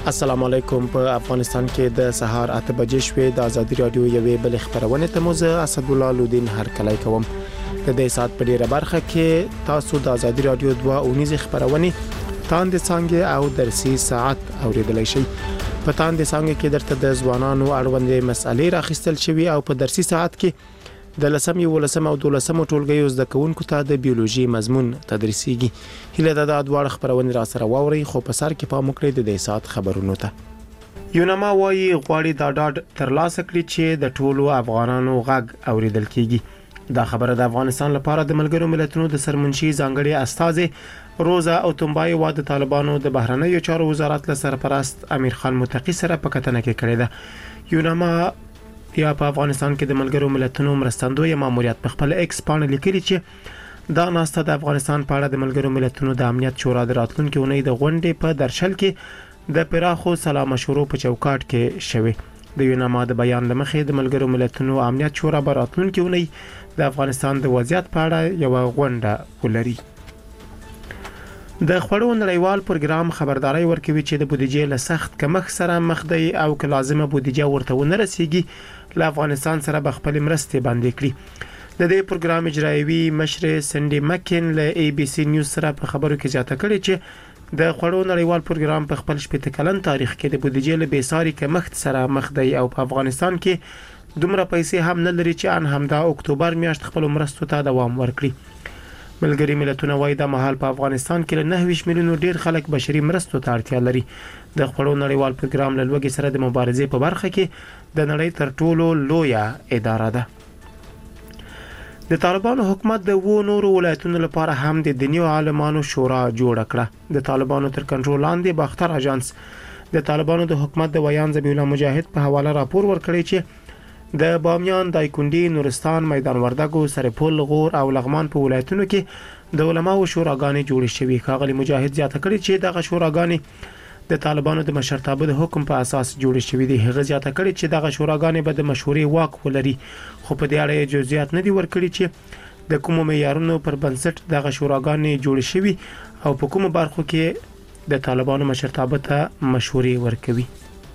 السلام علیکم. په افغانستان کې د سهار 8 بجې شوې د ازادي رادیو یوې بل خبرونه ته موزه اسد الله لودین هر کله کوم. د دې سات په ډیره برخه کې تاسو د ازادي رادیو 2 اونیز خبرونه تاند څنګه او درسي ساعت اوریدلای شئ. په تاند څنګه کې درته د ځوانانو اړوند مسالې راخستل شوی او په درسي ساعت کې د لسمې ولسم او دولسم ټولګیو زده کوونکو ته د بیولوژي مضمون تدریسيږي. هله د ادوار خبرونه را سره واوري خو په سر کې پام وکړئ د دې سات خبرونو ته. یونما وايي غواړي دا ډاډ ترلاسه کړي چې د ټولو افغانانو غږ اوریدل کیږي. دا خبره د افغانستان لپاره د ملګرو ملتونو د سرمنشي ځانګړي استاذ روزا او تنبای و د طالبانو د بهرنیو چارو وزارت له سرپرست امیر خان متقی سره په کتنه کې کړې ده. یونما یا په افغانستان کې د ملګرو ملتونو مرستندوی ماموریت په خپل ایکس باندې لیکلي چې دا ناسته د افغانستان په اړه د ملګرو ملتونو د امنیت شورا د راتلونکي اونۍ د غونډې په درشل کې د پراخو سلا مشورو په چوکاټ کې شوی. د یونما د بیان لمخې د ملګرو ملتونو امنیت شورا په راتلونکي اونۍ د افغانستان د وضعیت په اړه یو غونډه ولري. د خړو نړیوال پروګرام خبرداري ورکوي چې د بودیجې له سخت کمښت سره مخ دی او که لازمه بودیجه ورته ونه رسیږي له افغانستان سره به خپل مرستې باندې کړي. د دې پروګرام اجرایوي مشر سندي مکن له ای بي سي نیوز سره په خبرو کې زیاته کړې چې د خړو نړیوال پروګرام په خپل شپږ کلن تاریخ کې د بودیجې له بیساري کمښت سره مخ دی او په افغانستان کې دومره پیسې هم نه لري چې ان هم د اکتوبر میاشت خپل مرستو ته دوام ورکړي. ملګری ملتونه وايي د مهال په افغانستان کې له 9 میلیونو ډیر خلک بشري مرستو ته اړتیا لري. د خپل نړیوال پروګرام له لوګي سره د مبارزې په برخه کې د نړۍ تر ټولو لویه اداره ده. د طالبانو حکومت د وو نورو ولایتونو لپاره هم د دیني عالمانو شورا جوړ کړه. د طالبانو تر کنټرول لاندې باختر اژانس د طالبانو د حکومت د ویان ذبیح الله مجاهد په حواله راپور ورکړی چې د بامیان، دایکندي، نورستان، میدان وردګو، سرپل، غور او لغمان په ولایتونو کې د علماو شوراګانې جوړې شوې. ښاغلي مجاهد زیاته کړې چې دغه شوراګانې د طالبانو د مشرتابه د حکم په اساس جوړې شوې دي. هغه زیاته کړې چې دغه شوراګانې به د مشورې واک ولري خو په دې اړه جزئیات نه دي ورکړي چې د کوم معیارونو پر بنسټ دغه شوراګانې جوړې شوې او په کوم برخو کې د طالبانو مشرتابه ته مشورې ورکوي.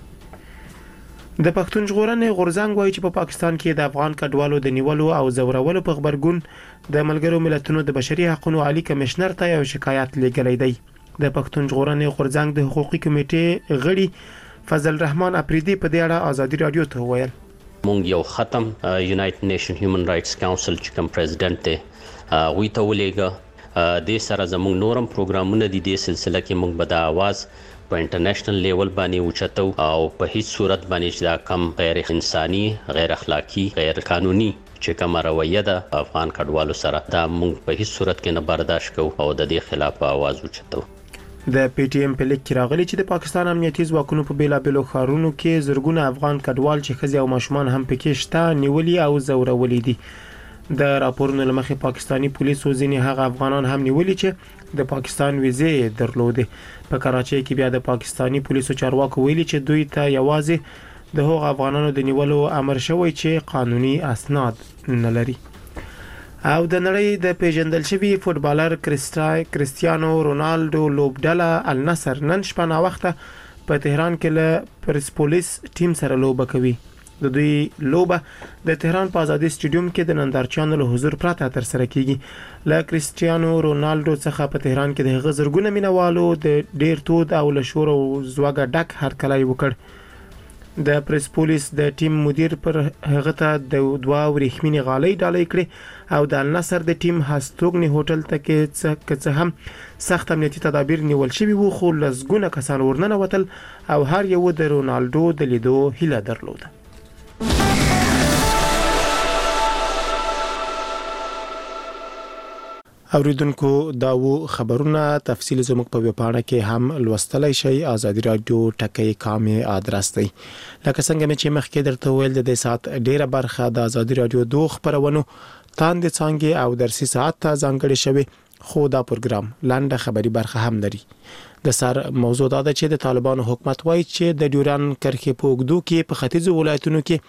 د پښتون ژغورنې غورځنګ وایي چې په پاکستان کې د افغان کډوالو د نیولو او زورولو په خبرګون د ملګرو ملتونو د بشري حقوقو عالی کمشنر ته یو شکایت لیږلی دی. د پښتون ژغورنې غورځنګ د حقوقي کمیټې غړي فضل الرحمن اپریدي په دې اړه ازادي رادیو ته وویل مونږ یو ختم یونایټډ نیشن هیومن رائټس کونسل چې کوم پریزیدنت دی وی ته ولېګه د سره زموږ نورم پروګرامونه دي. د سلسله کې مونږ به د आवाज په انټرنیشنل لیول باندې اوچتو او په هیڅ صورت باندې دا کم غیر انساني، غیر اخلاقی، غیر قانوني چې کوم رویه ده افغان کډوالو سره دا موږ په هیڅ صورت کې نه برداشت کوو او د دې خلاف आवाज اوچتو. د پی ټی ایم په لیک کې راغلي چې د پاکستان امنیتي ځواکونو په بیلابېلو ښارونو کې زرګونه افغان کډوال چې ښځې او ماشومان هم پکې شته نیولي او زورولي دي. د راپورونو لمخې پاکستانی پولیسو ځینې هغه افغانان هم نیولي چې د پاکستان ویزې درلودې. په کراچۍ کې بیا د پاکستانی پولیسو چارواکو ویلي چې دوی ته یوازې د هغو افغانانو د نیولو امر شوی چې قانوني اسناد نه لري. او د نړۍ د پیژندل شوی فوتبالر کریستیانو رونالډو لوبډله النصر نن شپه نا وخته په تهران کې له پرسپولیس ټیم سره لوبه کوي. د دوی لوبه د تهران په آزادي سټیډیوم کې د نندارچیانو له حضور پرته تر سره کیږي. له کریستیانو رونالډو څخه په تهران کې د هغه زرګونه مینوالو د ډیر تود او له شور او زوګه ډک هرکلی وکړ. د پرسپولیس د ټیم مدیر پر هغه ته د دوه ورېښمینې غالۍ ډالۍ کړې او د النصر د ټیم هستوګنی هوټل ته کې څه هم سخت امنیتي تدابیر نیول شوي وو خو لزګونه کسان ورننه وتل او هر یو د رونالډو د لیدو هیله درلوده. اوریدونکو دا و خبرونه تفصیل زموږ په ویبپاڼه کې هم لوستلای شئ. ازادي رادیو ټکی کامه آدرس دی. لکه څنګه چې مخکې درته ویل د دې سات ډیره برخه د ازادي رادیو 2 خبرونو تاند څنګه او درسي ساعت ته ځانګړي شوی خو دا پروګرام لاندې خبري برخه هم لري. د سر موضوع دا ده چې د طالبانو حکومت وایي چې د ډیوران کرښې په اوږدو کې په ختیځو ولایتونو کې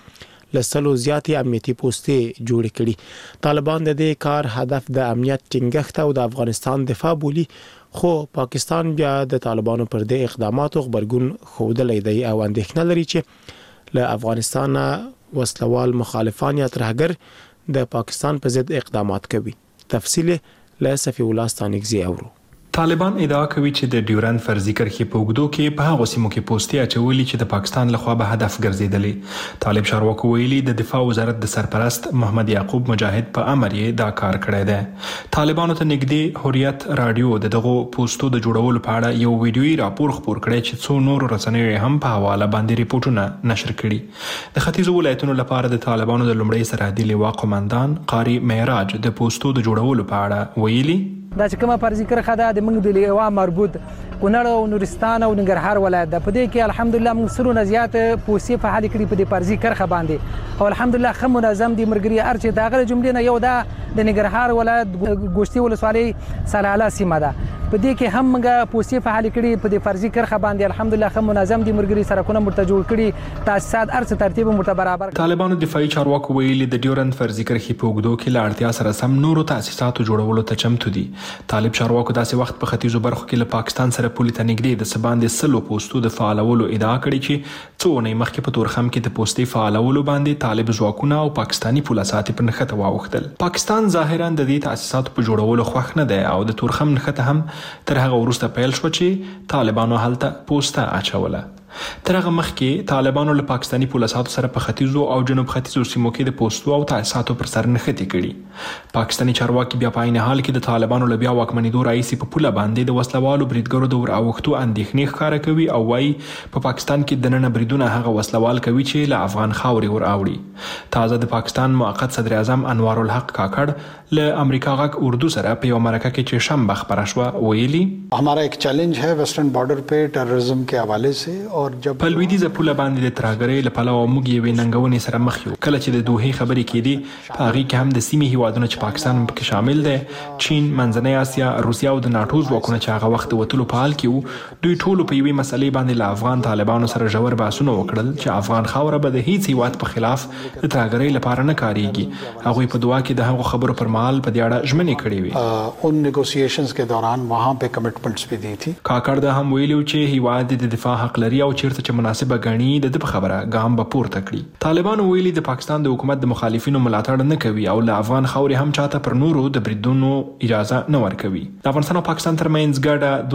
لسلو زیاتې امنیتي پوستې جوړ کړي. طالبان د دې کار هدف د امنیت ټینګښت او د افغانستان دفاع بولي، خو پاکستان بیا د طالبانو پر دې اقداماتو خبرګون ښودلی دی او اندېښنه لري چې له افغانستان وسلوال مخالفان یا ترهګر د پاکستان په ضد اقدامات کوي. تفصیل له صفی الله ستانکزی اورو. طالبان ادعا کوي چې د ډیورند فرضي کرښې په اوږدو کې په هغو سیمو کې پوستې اچولي چې د پاکستان لخوا به هدف ګرځېدلې. طالب چارواکو ویلي د دفاع وزارت د سرپرست محمد یعقوب مجاهد په امر یې دا کار کړی دی. طالبانو ته نږدې حریت رادیو دغه پوسټو د جوړولو په اړه یو ویډیويي راپور خپور کړی چې څو نور رسنیو هم په حواله باندې ریپورتونه نشر کړي. د ختیځو ولایتونو لپاره د طالبانو د لومړي سرحدي لواء قومندان قاری معراج د پوسټو د جوړولو په اړه ویلي دا چې کومه فرضي کرښه ده د موږ د لواء مربوط کونړ او نورستان او ننګرهار ولایت ده. په دې کې الحمدلله موږ سرونه زیات پوسې فعال کړي په دې فرضي کرښه باندې او الحمدلله خو منظم دي مرګري ارچ داغه جملې نه یو ده د ننګرهار ولایت ګوشتي ولسوالۍ سلاله سیمه ده. په دې کې هم موږ پوسې فعال کړي په دې فرضي کرښه باندې الحمدلله خو منظم دي مرګري سرکونه مرته جوړ کړي تاسیسات ارچ ترتیب مرته برابر. طالبانو دفاعي چارواکو ویلي د ډیورند فرضي کرښې په اوږدو کې له اړتیا سره سم نورو تاسیساتو جوړولو ته چمتو دي. طالب چارواکو داسې وخت په ختیځو برخو کې له پاکستان سره پولې ته نږدې د سباندې سلو پوسټو د فعالولو ادعا کړې چې څو اونۍ مخکې په تورخم کې د پوسټې فعالولو باندې طالب ځواکونه او پاکستاني پولیسات په نښته واوښتل. پاکستان ظاهرا د دې تاسیساتو په جوړولو خوښ نه دی او د تورخم نښته هم تر هغه وروسته پیل شو چې طالبانو هلته پوسټه اچوله. تر هغه مخکې طالبانو له پاکستاني پولیساتو سره په ختیځو او جنوب ختیځو سیمو کې د پوسټو او تاسیساتو پر سر نښتې کړي. پاکستاني چارواکي بیا په عین حال کې د طالبانو له بیا واکمنېدو راهیسې په پوله باندې د وسلوالو بریدګرو د ور اوښتو اندېښنې ښکاره کوي او وایي په پاکستان کې دننه بریدونه هغه وسلوال کوي چې له افغان خاورې ور اوړي. تازه د پاکستان موقت صدر اعظم انوار الحق کاکړ له امریکا غاک اردو سره په یو مرکه کې چې شنبه خبره شوه ویلي हमारा एक चैलेंज है वेस्टर्न बॉर्डर पे टेररिज्म के हवाले से और जब په لویدیځه پوله باندې د ترهګرۍ له پلوه موږ یوې ننګونې سره مخ یو. کله چې د دوحې خبرې کېدې په هغې کې هم د سیمې هیوادونه چې پاکستان پکې شامل دی، چین، منځنۍ اسیا، روسیه او د ناټو ځواکونه چې هغه وخت د وتلو په حال کې وو، دوی ټولو په یوې مسلې باندې له افغان طالبانو سره ژور بحثونه وکړل چې افغان خاوره به د هیڅ هیواد په خلاف د ترهګرۍ لپاره نه کارېږي. هغوی په دعا کې د هغو خبرو پر مهال په دې اړه ژمنې کړې وې. उन नेगोशिएशंस के दौरान वहां पे कमिटमेंट्स भी दी थी. کاکړ د هم ویلو چې هیواد د دفاع حق لري او چیرته چې مناسبه ګڼي د خبره ګام به پورته کړي. طالبانو ویلي د پاکستان د حکومت د مخالفینو ملاتړ نه کوي او له افغان خاورې هم چاته پر نورو د بریدونو اجازه نه ورکوي. د افغانستان او پاکستان ترمنځ ګډه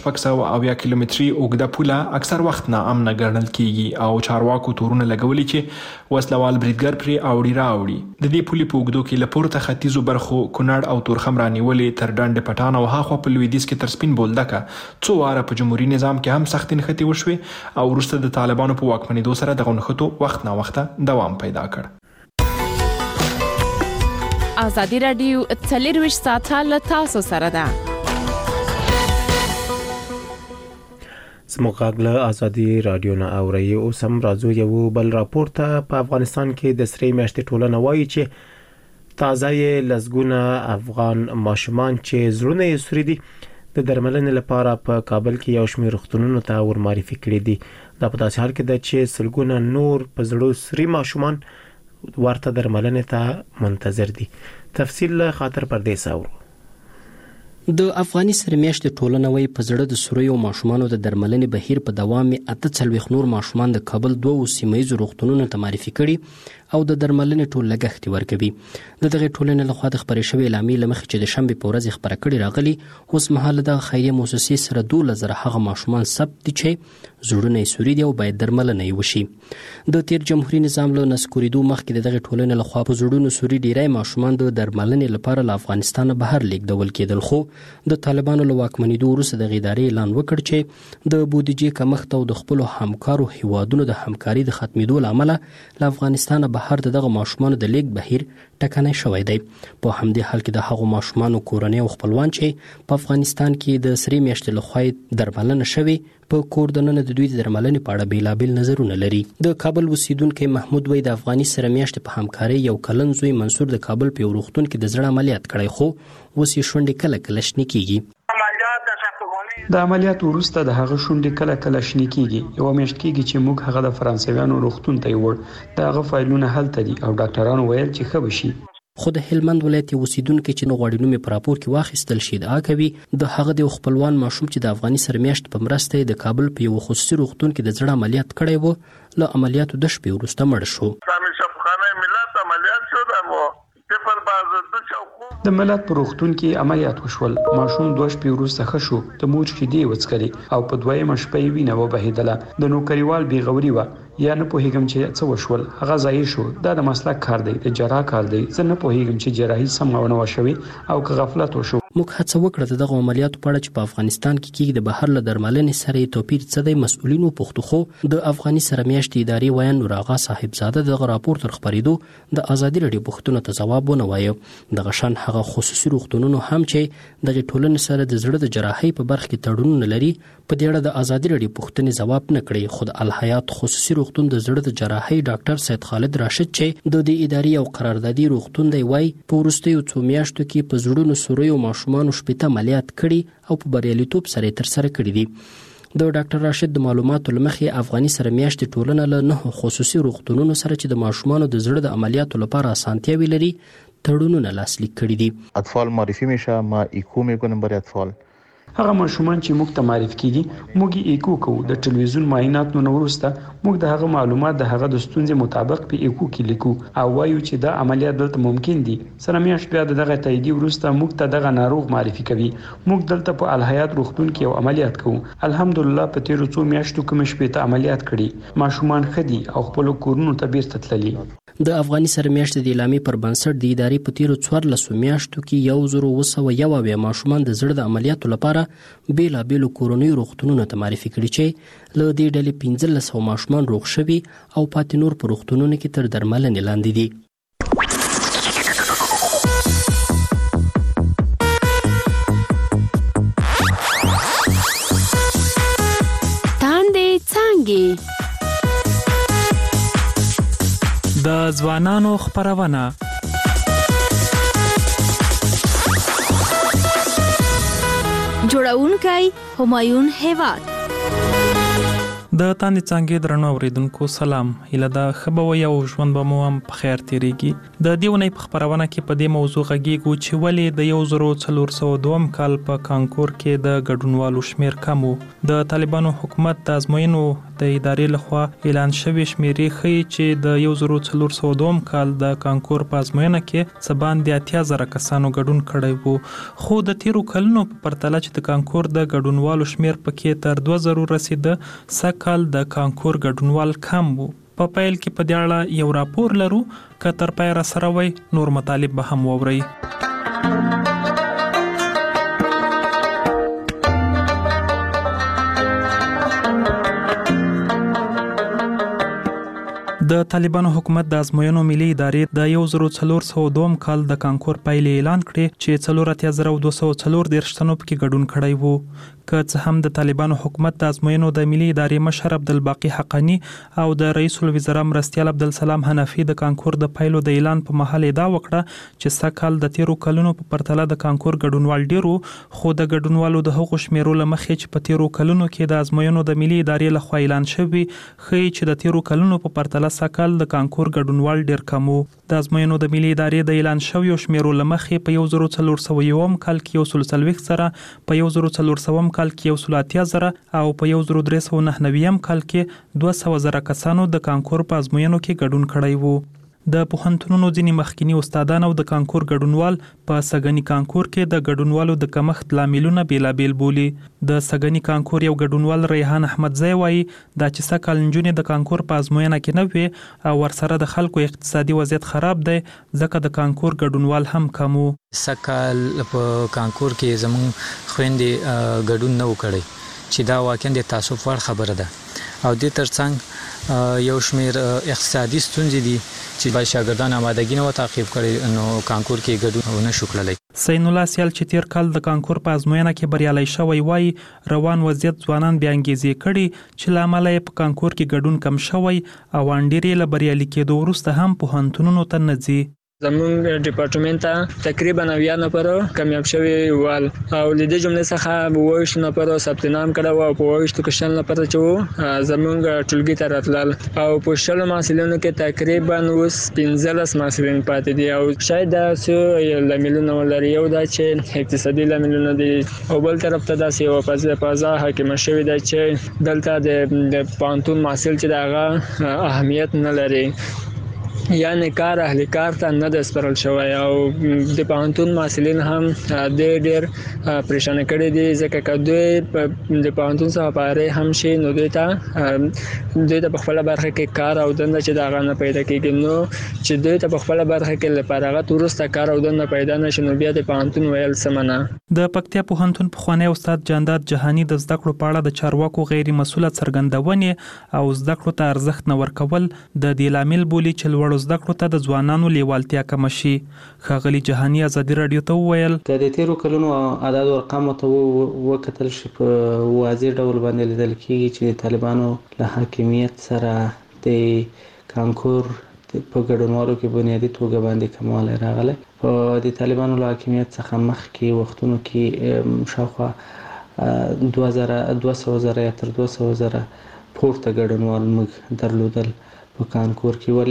2600 کیلومتري اوږده پوله اکثر وخت ناامنه ګڼل کیږي او چارواکو تورونه لګولي چې وسلوال بریدګر پرې اوړي راوړي. د دې پولې په اوږدو کې له پورته ختیځو برخو کونړ او تورخم رانیولې تر ډنډ پټان او هاخوا په لویدیځ کې تر سپین بولدکه څو واره په جمهوریت نظام کې هم سخت نښتې وشوې او وروسته د طالبانو په واکمنېدو سره دغه نښتو وخت نا وخته دوام پیدا کړ. ازادي رادیو 24 ساعته له تاسو سره ده. زموږ له ازادي رادیو نه اوري او سم راځو یو بل راپور ته. په افغانستان کې د سری میاشتې ټولنه وایي چې تازه لزګونه افغان ماشومان چې زړونه یې سوري دي د درملنې لپاره په کابل کې یو شمېر روغتونونو ته ورمعرفي کړي دي. دا په داسې حال کې ده چې سلګونه نور په زړو سری ماشومان ورته درملنې ته منتظر دي. تفصیل له خاطر پردیس اورو. د افغاني سرمیاشت ټولنه وی په زړه د سوریو ماشومانو د درملنې بهیر په دوام 48 نور ماشومان د کابل 2 سیمایي روغتونونو ته معرفي کړي او د درملنې ټول لګښت ورکوي. د دغه ټولنې لخوا د خبرې شوې اعلامیې لمخې چې د شنبې په ورځ خبره کړې راغلي، اوس مهال د خیریه مؤسسې سره 12,000 هغه ماشومان ثبت دي چې زړونه یې سوري دي او باید درملنه یې وشي. د تیر جمهوریت نظام له نسکورېدو مخکې دغه ټولنې لخوا په زړونو سوري ډیری ماشومان د درملنې لپاره له افغانستان بهر لیږدول کېدل، خو د طالبانو له واکمنېدو وروسته د ادارې اعلان وکړ چې د بودیجې کمښت او د خپلو همکارو هیوادونو د همکاري د ختمېدو له امله له افغانستان بهر دغه ماشومانو د لیږد بهیر ټکنی شوی دی. په همدې حال کې د هغو ماشومانو کورنۍ او خپلوان چې په افغانستان کې د سری میاشتې لخوا درملنه شوې په کور دننه د دوی د درملنې په اړه بیلابیل نظرونه لري. د کابل اوسیدونکی محمود وی د افغاني سره میاشتې په همکارۍ یو کلن زوی منصور د کابل په یو روغتون کې د زړه عملیات کړی، خو اوس یې شونډې کله کله شنې کېږي. د عملیات وروسته د هغه شونډې کله کله شنې کیږي. یو میاشت کیږي چې موږ هغه د فرانسویانو روغتون ته وړ. دا هغه فایلونه هلته دي او ډاکټرانو ویل چې ښه بشي. خو د هلمند ولایت اوسیدونکو چې نو غواړي نوم په راپور کې واخیستل شي ادعا کوي د هغه د خپلوان ماشوم چې د افغاني سرمیاشت په مرسته د کابل په یو خصوصي روغتون کې د زړه عملیات کړی و له عملیاتو د شپې وروسته مړ شو. د ملت په روغتون کې عملیات وشول. ماشوم 2 شپې وروسته ښه شو. د مور شیدې وڅکلې او په 2مه شپه یې وینه وبهیدله. د نوکریوال بیغوري و یا نه پوهیږم چې څه وشول. هغه ځای شو. دا د مسلک کار دی، د جراح کار دی. زه نه پوهیږم چې جراحي سمونه وشوي او که غفلت وشو. موږ هڅه وکړه دغه عملیاتو په اړه چې په افغانستان کې کېږي د بهر له درملنې سره توپیر څه دی مسؤلین وپوښتو، خو د افغاني سرمیاشت ادارې ویان نور آغا صاحبزاده دغه راپور تر خپرېدو د ازادي راډیو پوښتنو ته ځواب ونه وایه. دغه شان هغه خصوصي روغتونونو هم چې د ټولنې سره د زړه د جراحۍ په برخه کې تړونونه لري په دې اړه د ازادي راډیو پوښتنې ځواب نه کړي. خو د الحیات خصوصي روغتون د زړه د جراحۍ ډاکټر سید خالد راشد چې د دې ادارې او قراردادي روغتون دی وای په وروستیو 2 میاشتو کې په زړونو سوریو ماشومان شپږ عملیات کړي او په بریالیتوب سره تر سره کړي دي. د ډاکټر راشد د معلوماتو لمخې افغاني سرمیاشت ټولنه له 9 خصوصي روغتونونو سره چې د ماشومانو د زړه د عملیاتو لپاره اسانتیاوي لري تړونونه لاسلیک کړي دي. اطفال معرفی میشه، ما ایکو میکنم برای اطفال. هغه ماشومان چې موږ ته معرفي کیږي موږ یې ایکو کوو. د ټلویزیون معایناتو نه وروسته موږ د هغه معلومات د هغه د ستونزې مطابق په ایکو کې لیکو او وایو چې دا عملیات دلته ممکن دي. سرمیاشت بیا دغه تاییدي وروسته موږ ته دغه ناروغ معرفي کوي. موږ دلته په الحیات روغتون کې یو عملیات کوو. الحمدلله په تیرو 2 میاشتو کې مې شپږ عملیات کړي. ماشومان خدي او خپل کورونو ته بیرته تللي. د افغاني سرمیاشت د اعلامیې پر بنسټ د ادارې په تیرو 14 میاشتو کې 1901 ماشومان د زړه د عملیاتو لپاره بیلابیلو کورنیو روغتونونو ته معرفي کړي چې له دې ډلې 1500 ماشومان روغ شوي او پاتې نور په روغتونونو کې تر درملنې لاندې دي. تاندې څانګې د ځوانانو خپرونه جوړونکی همایون هیواد. د تاندې څانګې درنو اوریدونکو سلام. هیله ده ښه به وئ او ژوند به مو هم په خیر تیریږي. د دې اونۍ په خپرونه کې په دې موضوع غږیږو چې ولې د 1402 کال په کانکور کې د ګډونوالو شمیر کم و. د طالبانو حکومت د ازموینو د ادارې لخوا اعلان شوی شمیرې ښیي چې د 1402 کال د کانکور په ازموینه کې څه باندې 80,000 کسانو ګډون کړی وو، خو د تیرو کلونو په پرتله چې د کانکور د ګډونوالو شمیر پکې تر 2000 رسیده، سږ د کانکور ګډونوال کم وو. په پیل کې په دې اړه یو راپور لرو، که تر پای را سره وي نور مطالب به هم واورئ. د طالبانو حکومت د ازموینو ملي ادارې د 1402 کال د کانکور پایلې اعلان کړې چې 4240 تنو پکې ګډون کړی وو. که څه هم د طالبانو حکومت د ازموینو د ملي ادارې مشر عبدالباقي حقانی او د رئیس الوزرا مرستیال عبدالسلام حنفي د کانکور د پایلو د اعلان په مهال ادعا وکړه چې سږ د تیرو کلونو په پرتله د کانکور ګډونوال ډیرو، خو د ګډونوالو د هغو شمیرو له مخې چې په تیرو کلونو کې د ازموینو د ملي ادارې لخوا اعلان شوی ښیي چې د تیرو کلونو په پرتله سږ د کانکور ګډونوال ډیر کم وو. د ازموینو د ملي ادارې د اعلان شویو شمیرو له مخې په 1401 کال کې 140 زره، په 1400 کال کې 180 زره او په 1399 کال کې 200 زره کسانو د کانکور په ازموینو کې ګډون کړی وو. د پوهنتونونو ځینې مخکینی استادان او د کانکور ګډونوال په سږني کانکور کې د ګډونوالو د کمښت لاملونه بیلابیل بولي. د سږني کانکور یو ګډونوال ریحان احمدزی وایي دا چې سږ نجونې د کانکور په ازموینه کې نه وي او ورسره د خلکو اقتصادي وضعیت خراب دی ځکه د کانکور ګډونوال هم کم وو. سږ په کانکور کې زموږ خویندې ګډون نه وکړي چې دا واقعا د تاسف وړ خبره ده او د ترڅنګ یو شمیر اقتصادي ستونزې دي چې باید شاګردان آمادګي نه تعقیب کړي نو کانکور کې ګډون نه شو کړلی. سین الله سیال چې تیر کال د کانکور په ازموینه کې بریالی شوی وای روان وضعیت ځوانان بیا انګیزې کړي چې له امله یې په کانکور کې ګډون کم شوی او انډيري له بریالي کېدو وروسته هم پوهنتونونو ته نه ځي. زمونږ ډپارټمنټ ته تقریبا 90 نفر کامیاب شوي ول او لدې جملې څخه 22 نفر ثبت نام کړو او په 22 کې شل نفر چې زمونږ ټولګي ته راتلل او په شل محصلینو کې تقریبا اوس 15 محصلین پاتې دي او شاید دا څه لاملونه ولري یو دا چې اقتصادي لاملونه دي او بل طرف ته دا څه فضا حاکم شوی دی چې دلته د پانتون محصل چې دغه اهمیت نه لري یعنی کار اهل کار ته نه د سپارل شوی او د پانتون محصلین هم د ډیر پریشان کړي دي ځکه چې دوی د پانتون څخه پاره هم شي نو دوی ته په خپل برخه کې کار او دنده چې دا غنه پیدا کیږي نو چې دوی ته په خپل برخه کې لپاره غت ورسته کار او دنده پیدا نشي نو بیا د پانتون ویل سمنه. د پکتیا پوهنتون پخوانی استاد جانداد جهانی د زده کړو په اړه د چارواکو غیر مسؤله څرګندونې او زده کړو ته ارزښت نه ورکول د دې لامل بولی چې لوړ زده کړو ته د ځوانانو لیوالتیا کم شي. ښاغلي جهانی ازادي رادیو ته وویل د تیرو کلونو عدد ارقام ته وکتل شي په واضح ډول باندې لیدل کیږي چې طالبانو له حاکمیت سره د کانکور په ګډونوالو کې بنیادی توګه باندې کمال راغله. په د طالبانو له حاکمیت څخه مخکې وختونو کې شاوخوا 200,000 یا تر 200,000 پورته ګډونوال موږ درلودل په کانکور کې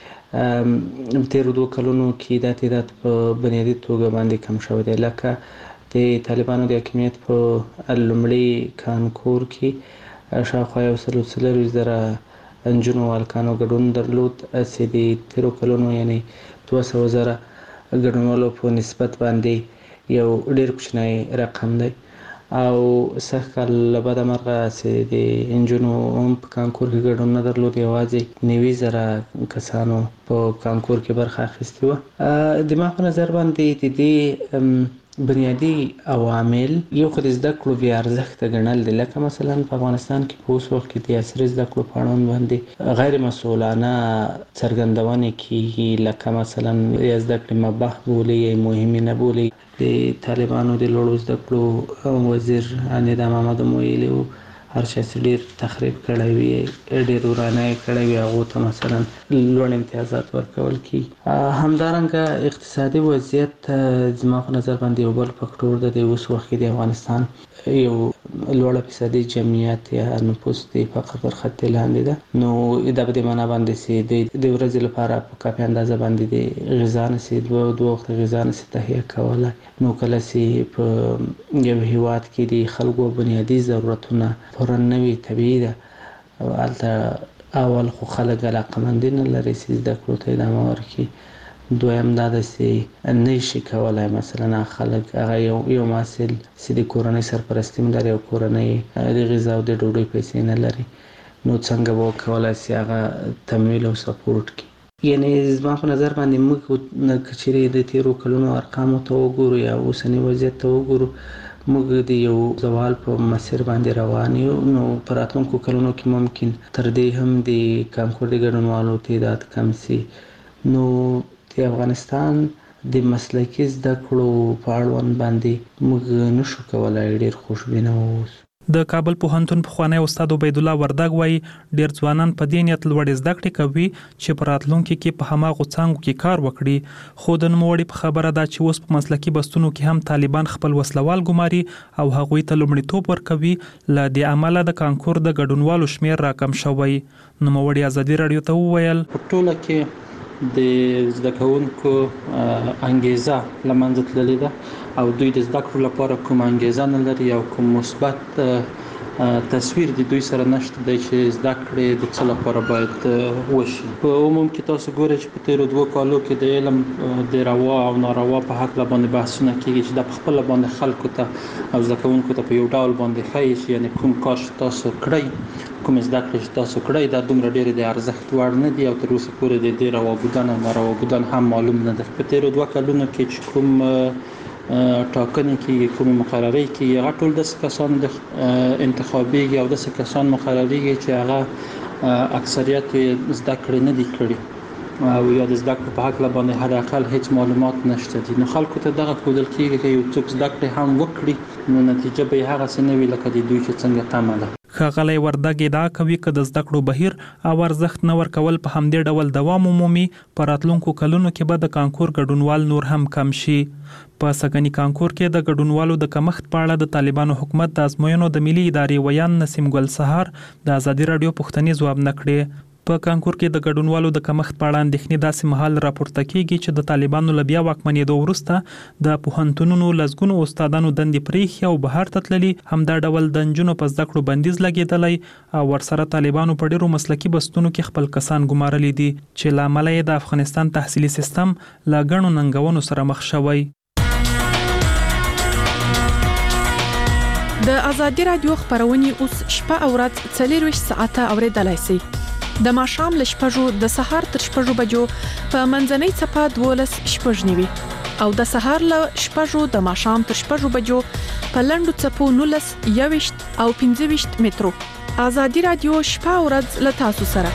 ولې تیرو 2 کلونو کې دا تعداد په بنیادی توګه باندې کم شوی دی. لکه د طالبانو د حاکمیت په لومړي کانکور کې شاوخوا 140,000 انجونو والکانو ګډون درلود چې د تیرو کلونو یعنی 200,000 ګډونوالو په نسبت باندې یو ډیر کوچنی رقم دی او سخت کال بعد مرغه چې د انجونو په کانکور کې ګډون نه درلود یوازې 90,000 کسانو په کانکور کې برخه اخیستې وه. د ما په نظر باندې د دې بنیادی عوامل یو خو د زده کړو بیا ارزښت ګڼل دي. لکه مثلا په افغانستان کې په اوس وخت کې د عصري زده کړو په اړوند باندې غیر مسؤلانه څرګندونې کیږي لکه مثلا یا زده کړې مباح بولي یا مهمې نه بولي. د طالبانو د لوړو زده کړو وزیر نظام محمد ویلي هر چا چې ډیر تخریب کړی وي ډیر ورانه کړی وي هغو ته مثلا لوړ امتیازات ورکول کی. همدارنګه اقتصادي وضعیت زما په نظر باندې یو بل فکټور دی. اوس وخت کې د افغانستان یو لوړ فیصدي جمعیت یا نفوس د فقر پر خط لاندې ده نو دا به د معنا باندې چې د ورځې لپاره په کافي اندازه باندې د غذا نشي دوه وخت غذا نشي تهیه کولای. نو کله چې په یو هیواد کې د خلکو بنیادی ضرورتونه پوره نه وي طبیعي ده او هلته اول خو خلک علاقمندي نه لري چې زده کړو ته ادامه ورکړي. دویم دا ده چې نه شي کولی مثلا خلک هغه یو محصل چې د کورنۍ سرپرستي هم لري او کورنۍ د غذا او د ډوډۍ پیسې نه لري نو څنګه به وکولی چې هغه تمویل او سپورټ کړي. یعنی زما په نظر باندې موږ که چیرې د تیرو کلونو ارقامو ته وګورو یا اوسني وضعیت ته وګورو موږ د یو زوال په مسیر باندې روان یو. نو په راتلونکو کلونو کې ممکن تر دې هم د کانکور د ګډونوالو تعداد کم شي. نو د افغانستان د مسلکي زده کړو په اړوند باندې موږ نشو کولای ډیر خوشبینه اوسو. د کابل پوهنتون پخوانی استاد عبید الله وردګ وایي ډیر ځوانان په دې نیت لوړې زده کړې کوي چې په راتلونکي کې په هماغو څانګو کې کار وکړي. خو د نوموړي په خبره ده چې اوس په مسلکي بستونو کې هم طالبان خپل وسلوال ګماري او هغوی ته لومړیتوب ورکوي. له دې امله د کانکور د ګډونوالو شمیر راکم شوی. نوموړي ازادي رادیو ته وویل په ټوله کې د زده کوونکو انګیزه لمنځه تللې ده او دوی د زده کړو لپاره کوم انګیزه نه لري او کوم مثبت تصویر د دوی سره نشته دی چې زده کړې د څه لپاره باید وشي. په عموم کې تاسو ګورئ چې په تیرو 2 کالو کې د علم د روا او ناروا په حق باندې بحثونه کیږي چې د خپل باندې خلکو ته او زده کوونکو ته په یو ډول باندې ښایي چې یعنی کوم کار تاسو کړئ کوم زده کړې تاسو کړئ دا دومره ډېر د ارزښت وړ نه دي او تر اوسه پورې د دې روا بودن او ناروا بودن هم معلوم نه ده. په تیرو 2 کلونو کې چې کوم ټاکنې کې کوم مقررې کې هغه ټول د کسان د انتخابيږي او د کسان مقررېږي چې هغه اکثریت زده کړې نه دي کړې او یا د زده کړې په حق باندې حد اقل هیڅ معلومات نشته دي. نو خلکو ته دغه ښودل کېږي چې یو څوک زده کړې هم وکړي نو نتیجه به هغه څه نه وي لکه د دوی چې څنګه تمه ده. ښاغلی وردګ ادعا کوي که د زده کړو بهیر او ارزښت نه ورکول په همدې ډول دوام ومومي په راتلونکو کلونو کې به د کانکور ګډونوال نور هم کم شي. په سږني کانکور کې د ګډونوالو د کمښت په اړه د طالبانو حکومت د ازموینو د ملي ادارې ویان نسیم ګل سهار د ازادي راډیو پوښتنې ځواب نه کړې. په کانکور کې د ګډونوالو د کمښت په اړه اندېښنې داسې مهال راپورته کېږي چې د طالبانو له بیا واکمنېدو وروسته د پوهنتونونو لسګونو استادانو دندې پرېښي او بهر ته تللي، همدا ډول د نجونو په زده کړو بندیز لګېدلی او ورسره طالبانو په ډېرو مسلکي بستونو کې خپل کسان ګمارلي دي چې له امله یې د افغانستان تحصیلي سیستم له ګڼو ننګونو سره مخ شوی. د ازادي راډیو خبرونه اوس شپه او ورځ 24 ساعته اوریدلای شئ. د ماښام له 6 د سهار تر 6 بجو په منځنۍ صفه 12 شپږ نیوي او د سهار له 6 د ماښام تر 6 بجو په لنډو صفو 19 21 او 25 مترو. ازادي راډیو شپه او ورځ له تاسو سره.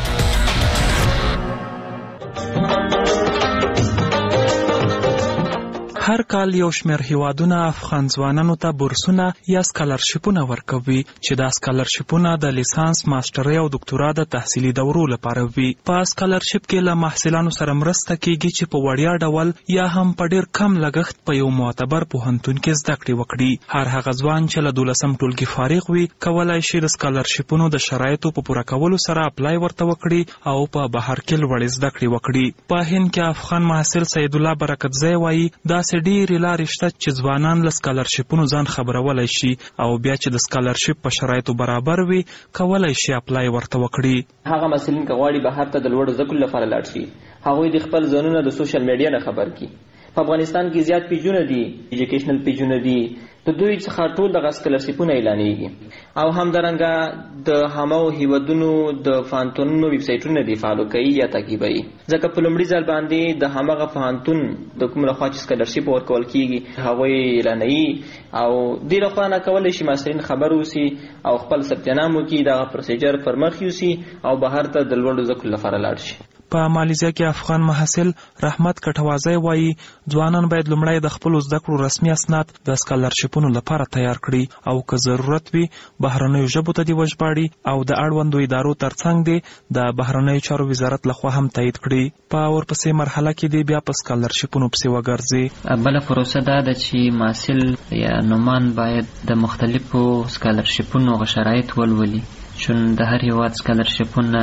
هر کال یو شمېر هیوادونه افغان ځوانانو ته بورسونه یا سکالرشیپونه ورکوي چې دا سکالرشیپونه د لیسانس، ماسترۍ او دکتورا د تحصیلي دورو لپاره وي. په سکالرشیپ کې له محصلانو سره مرسته کیږي چې په وړیا ډول یا هم په ډیر کم لګښت په یو معتبر پوهنتون کې زده کړې وکړي. هر هغه ځوان چې له 12م ټولګي فارغ وي کولای شي د سکالرشیپونو د شرایطو په پوره کولو سره اپلای ورته وکړي او په بهر کې لوړې زده کړې وکړي. په هند کې افغان محصل سید الله برکتزی وایي دا ډېرې لارې شته چې ځوانان له سکالرشیپونو ځان خبرولی شي او بیا چې د سکالرشیپ په شرایطو برابر وي کولی شي اپلای ورته وکړي. هغه محصلین که غواړي بهر ته د لوړو زده کړو لپاره لاړ شي هغوی د خپل ځانونه د سوشل میډیا نه خبر کړي. په افغانستان کې زیات پیجونه دي، ایجوکیشنل پیجونه دي، د دوی څخه ټول دغه سکالرشیپونه اعلانېږي او همدارنګه د همو هیوادونو د پوهنتونونو ویب سایټونه دي فالو کوي یا تعقیبوي، ځکه په لومړي ځل باندې د همغه پوهنتون د کوم لخوا چې سکالرشیپ ورکول کېږي هغوی اعلانوي او دې لخوا نه کولی شي محصلین خبر اوسي او خپل ثبت نام وکړي، دغه پروسیجر پر مخ یوسي او بهر ته د لوړو زده کړو لپاره لاړ شي. په مالیزیا کې افغان محصل رحمت کټوازی وایي ځوانان باید لومړی د خپلو زده کړو رسمي اسناد د سکالرشیپونو لپاره تیار کړي او که ضرورت وي بهرنیو ژبو ته دې وژباړي او د اړوندو ادارو ترڅنګ دې د بهرنیو چارو وزارت لخوا هم تایید کړي. په ورپسې مرحله کې دې بیا په سکالرشیپونو پسې وګرځي. بله پروسه دا ده چې محصل یا نومان باید د مختلفو سکالرشیپونو شرایط ولولي، چون د هر هیواد سکالرشیپونه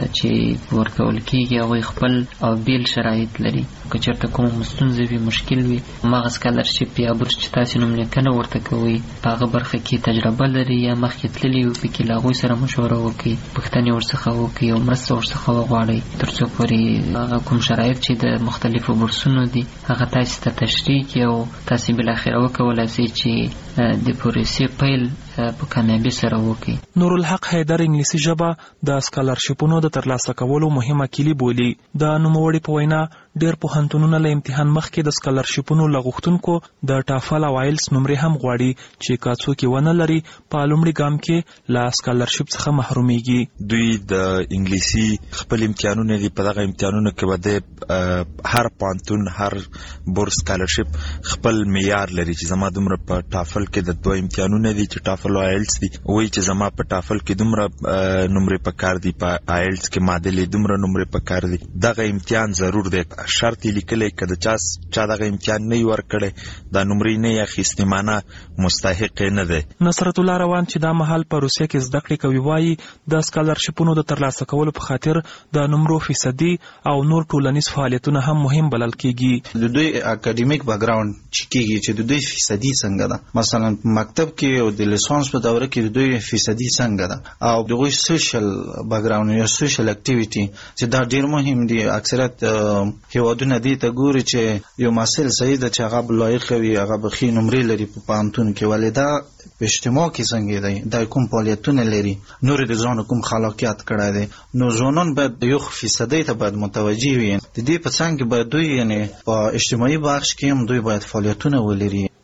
چې ورکول کېږي هغوی خپل او بیل شرایط لري. که چېرته کوم ستونزه وي، مشکل وي، هماغه سکالرشیپ یا بورس چې تاسې نوم لیکنه ورته کوئ په هغه برخه کې تجربه لري یا مخکې تللي وي پکې له هغوی سره مشوره وکړئ، پوښتنې ورڅخه وکړئ او مرسته ورڅخه وغواړئ تر څو پورې هغه کوم شرایط چې د مختلفو بورسونو دي هغه تاسې ته تشریح کړي او تاسې بالاخره وکولای شئ چې د پروسې پیل په کامیابی سره وکړي. نورالحق حیدر انګلیسي ژبه د سکالرشیپونو د ترلاسه کولو مهمه کلي بولي. د نوموړي په وینا ډېر پوهنتونونه له امتحان مخکې د سکالرشیپونو له غوښتونکو د ټافل او آیلس نمرې هم غواړي چې که څوک یې ونه لري په لومړي ګام کې له سکالرشیپ څخه محرومیږي. دوی د انګلیسي خپل امتحانونه دي، په دغه امتحانونو کې به د هر پوهنتون هر بورس سکالرشیپ خپل معیار لري چې زما دومره په ټافل کې د 2 امتحانونه دي چې ټافل او آیلس دي، وایي چې زما په ټافل کې دومره نمرې پکار دي، په آیلس کې معادلې دومره نمرې پکار دي. دغه امتحان ضرور دی، شرط یې لیکلی که د چا دغه امتحان نه وي ورکړی دا نمرې نه یې اخیستې معنه مستحق نه دی. نصرت الله روان چې دا مهال په روسیه کې زده کړې کوي وایي د سکالرشیپونو د ترلاسه کولو په خاطر د نمرو فیصدي او نور ټولنیز فعالیتونه هم مهم بلل کېږي. د دوی اکاډمیک بیکګراوند چې کېږي چې د دوی فیصدي څنګه ده، مثلا مکتب کې او د لیسانس په دوره کې د دوی فیصدي څنګه ده او دغوی سوشل بیکګراوند یا سوشل اکټیویټي چې دا ډېر مهم دي. اکثریت هیوادونه دې ته ګوري چې یو محصل صحیح ده چې هغه لایق وي، هغه به ښې نمرې لري په پوهنتون کې، ولې دا په اجتماع کې څنګه دی، دا کوم فعالیتونه لري، نور د ځان کوم خلاقیت کړی دی. نو ځوانان باید یو فیصدي ته باید متوجه وي. د دې په څنګ کې باید دوی یعنی په اجتماعي بخش کې هم دوی باید فعالیتونه ولري.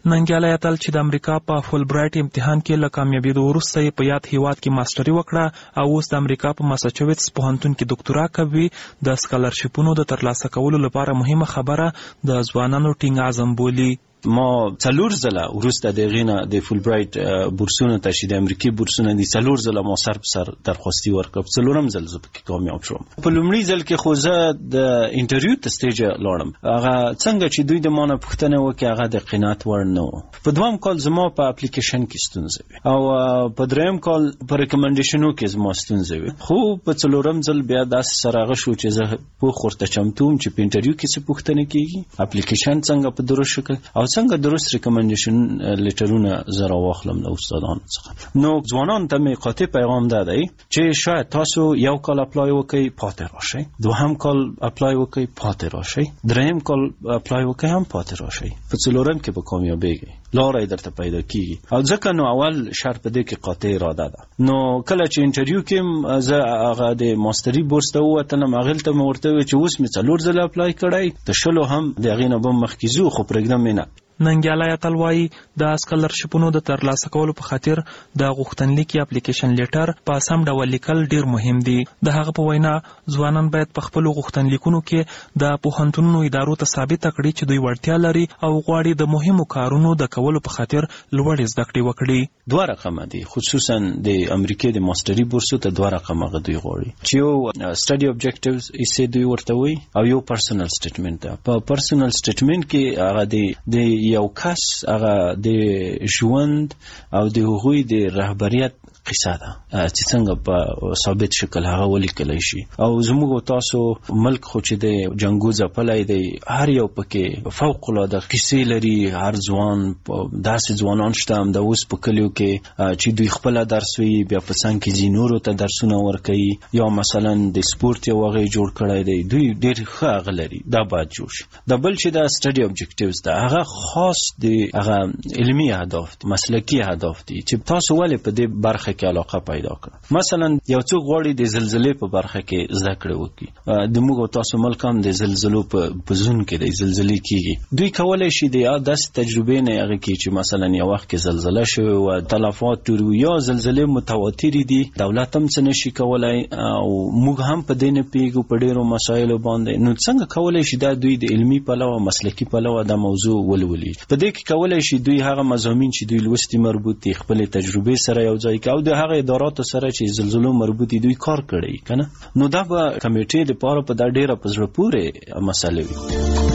ننګیالی اتل چې د امریکا په فول برایټ امتحان کې له کامیابېدو وروسته په یاد هیواد کې ماسټري وکړه او اوس د امریکا په ماساچوټس پوهنتون کې ډاکټورا کوي. د سکالرشیپونو د ترلاسه کولو لپاره مهمه خبره د ځوانانو ټینګ عزم بولي. ما 4 ځله وروسته د غینه د فول برایټ بورسونه ته چې د امریکای بورسونه دي 4 ځله ما سر په سر درخواستي ورکړم. 4م ځل زه پکې کامیاب شوم. په لومړي ځل کې خو زه د انټرویو ته سټیج لاړم. هغه څنګه چې دوی د مانه پوښتنه وکړه هغه د قناعت وړ نه و. په دوام کال زما په اپلیکیشن کې ستونزه وي او په دریم کال په ریکمنډیشنو کې زما ستونزه وي. خو په 4م ځل بیا داس سره غشو چې زه په خورته چمتوم چې په انټرویو کې څه پوښتنه کیږي، اپلیکیشن څنګه په درست شکل او څنګه درست ریکمنډیشن لیټرونه زرا واخلم له استادانو څخه. نو ځوانان ته می قاطع پیغام ده چې شاید تاسو یو کال اپلای وکړئ پاتې راشئ، دوهم کال اپلای وکړئ پاتې راشئ، دریم کال اپلای وکړئ هم پاتې راشئ، په 4م کې به کامیابیږئ، لارې درته پیدا کیږي. او ځکه نو اول شرط دې کې قاطع اراده ده. نو کله چې انټرویو کې زه هغه د ماستری بورس ته ووتلم هغه ته مې ورته وی چې اوس مې 4 ځله اپلای کړی، د شلو هم د هغې نه به مخکې ځو خو پرېږدم نه. ننګیالی اتل وایي د سکالرشیپونو د ترلاسه کولو په خاطر د غوښتنلیک یا اپلیکیشن لیټر په سم ډول لیکل ډیر مهم دي. د هغه په وینا ځوانان باید په خپل غوښتنلیکونو کې د پوهنتونونو ادارو ته ثابته کړي چې دوی وړتیا لري او غواړي د مهمو کارونو د کولو په خاطر لوړې زده کړې وکړي. 2 رقمه دي، خصوصا د امریکای د ماستری بورسو ته 2 رقمه دوی غواړي چې یو سټډي اوبجیکټیوز یې دوی ورته وي او یو پرسنل سټیټمنټ ده. په پرسنل سټیټمنټ کې هغه د یو کس هغه د ژوند او د هغوی د رهبریت قصه ده چې څنګه په ثابت شکل هغه ولیکلی شي. او زموږ تاسو ملک خو چې د جنگو ځپلی دی، هر یو پکې فوق العاده قصې لري. هر ځوان داسې ځوانان شته هم د اوس په کلیو کې چې دوی خپله درس وي بیا په څنګ کې ځي نورو ته درسونه ورکوي، یا مثلا د سپورت یو هغه جوړ کړی دی، دوی ډېر ښه هغه لري، دا باید جوړ شي. د بل چې دا سټډي اوبجیکټیوز ده هغه خاص د هغه علمي اهداف دي، مسلکي اهداف دي چې تاسو ولې په دې برخه کې علاقه پیدا کړه. مثلا یو څوک غواړي د زلزلې په برخه کې زده کړه وکړي، د موږ تاسو ملک هم د زلزلو په زون کې د زلزلې کیږي، دوی کولای شي د داسې تجربې نه هغه کې چې مثلا یو وخت کې زلزله شوه او تلفات ټول یا زلزلې متواتر دي، دولت هم څه نشي کولای او موږ هم په دې نه پیګو په ډیرو مسایلو باندې. نو څنګه کولای شي دا دوی د علمي پلوه مسلکي پلوه د موضوع ولولي. په دې کې کولای شي دوی هغه مضامین چې دوی لوستي مربوط دي خپل تجربې سره یو ځای کوي او د هغه اداراتو سره چې زلزلو مربوط دي دوی کار کړی کنه. نو دا به کمیټې د پاره په دا ډیره په زړه پورې مسله وي.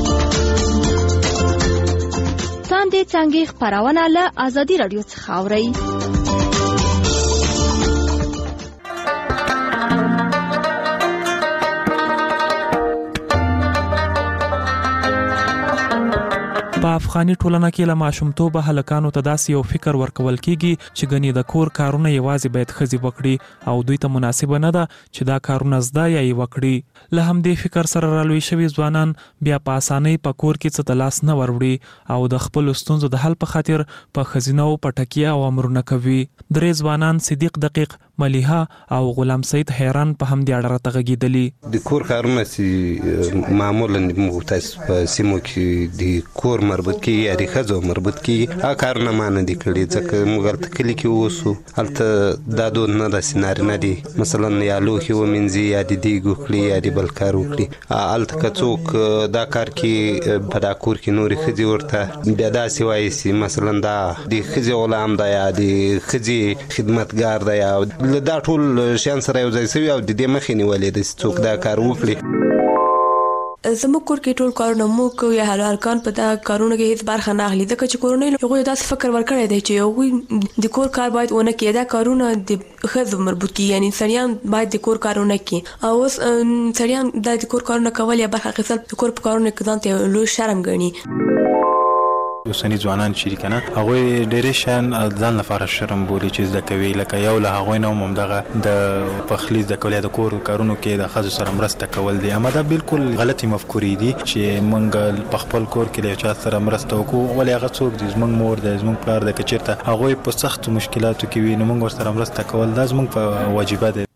څنګه څنګه خبرونه له ازادي رادیو څخه اوري. په افغاني ټولنه کې له ماشومتوبه هلکانو ته داسې یو فکر ورکول کیږي چې ګنې د کور کارونه یوازې باید ښځې وکړي او دوی ته مناسبه نه ده چې دا کارونه زده یا یې وکړي. له همدې فکر سره رالوی شوي ځوانان بیا په اسانۍ په کور کې څه ته لاس نه وروړي او د خپلو ستونزو د حل په خاطر په ښځینه‌و په ټکیه او امرونه کوي. 3 ځوانان صدیق دقیق، ملیحه او غلام سید حیران په همدې اړه راته غږېدلي. د کور کارونه چې معمولا موږ تاسو په سیمو کې د کور مربوط کیږي یا د ښځو مربوط کیږي، هغه کارونه ما نه دي کړي ځکه موږ هلته کلي کې اوسو، هلته دا دود نه ده چې نارینه دي مثلا یا لوښي ومینځي یا د دیګ وکړي یا د بل کار وکړي. هلته که څوک دا کار کې په دا کور کې نورې ښځې ورته بیا داسې وایي چې مثلا دا د ښځې غلام ده یا د ښځې خدمتګار ده یا دا ټول شیان سره یو ځای شوي او د دې مخې نیولې ده چې څوک دا کار وکړي. زموږ کور کې ټول کارونه موږ یا هلکان په دا کارونه کې هیڅ برخه نه اخلي ځکه چې کورنۍ هغوی داسې فکر ورکړی دی چې هغوی د کور کار باید ونه کړي، دا کارونه د ښځو مربوط کړي، یعنی سړیان باید د کور کارونه کړي او اوس سړیان دا د کور کارونه کول یا برخه اخیستل د کور په کارونه کې ځان ته لوی شرم ګڼي. اوسني ځوانان چې کنه هغوی ډېرې شیان ځان لپاره شرم بولي چې زده کوي، لکه یو له هغوی نه همدغه د پخلي زده کول یا د کور کارونو کې د ښځو سره مرسته کول دي. اما دا بالکل غلطي مفکورې دي چې موږ په خپل کور کې له یو چا سره مرسته وکړو، ولې هغه څوک دي زموږ مور دی زموږ پلار دی، که چېرته هغوی په سختو مشکلاتو کې وي نو موږ ورسره مرسته کول دا زموږ په واجبه دی.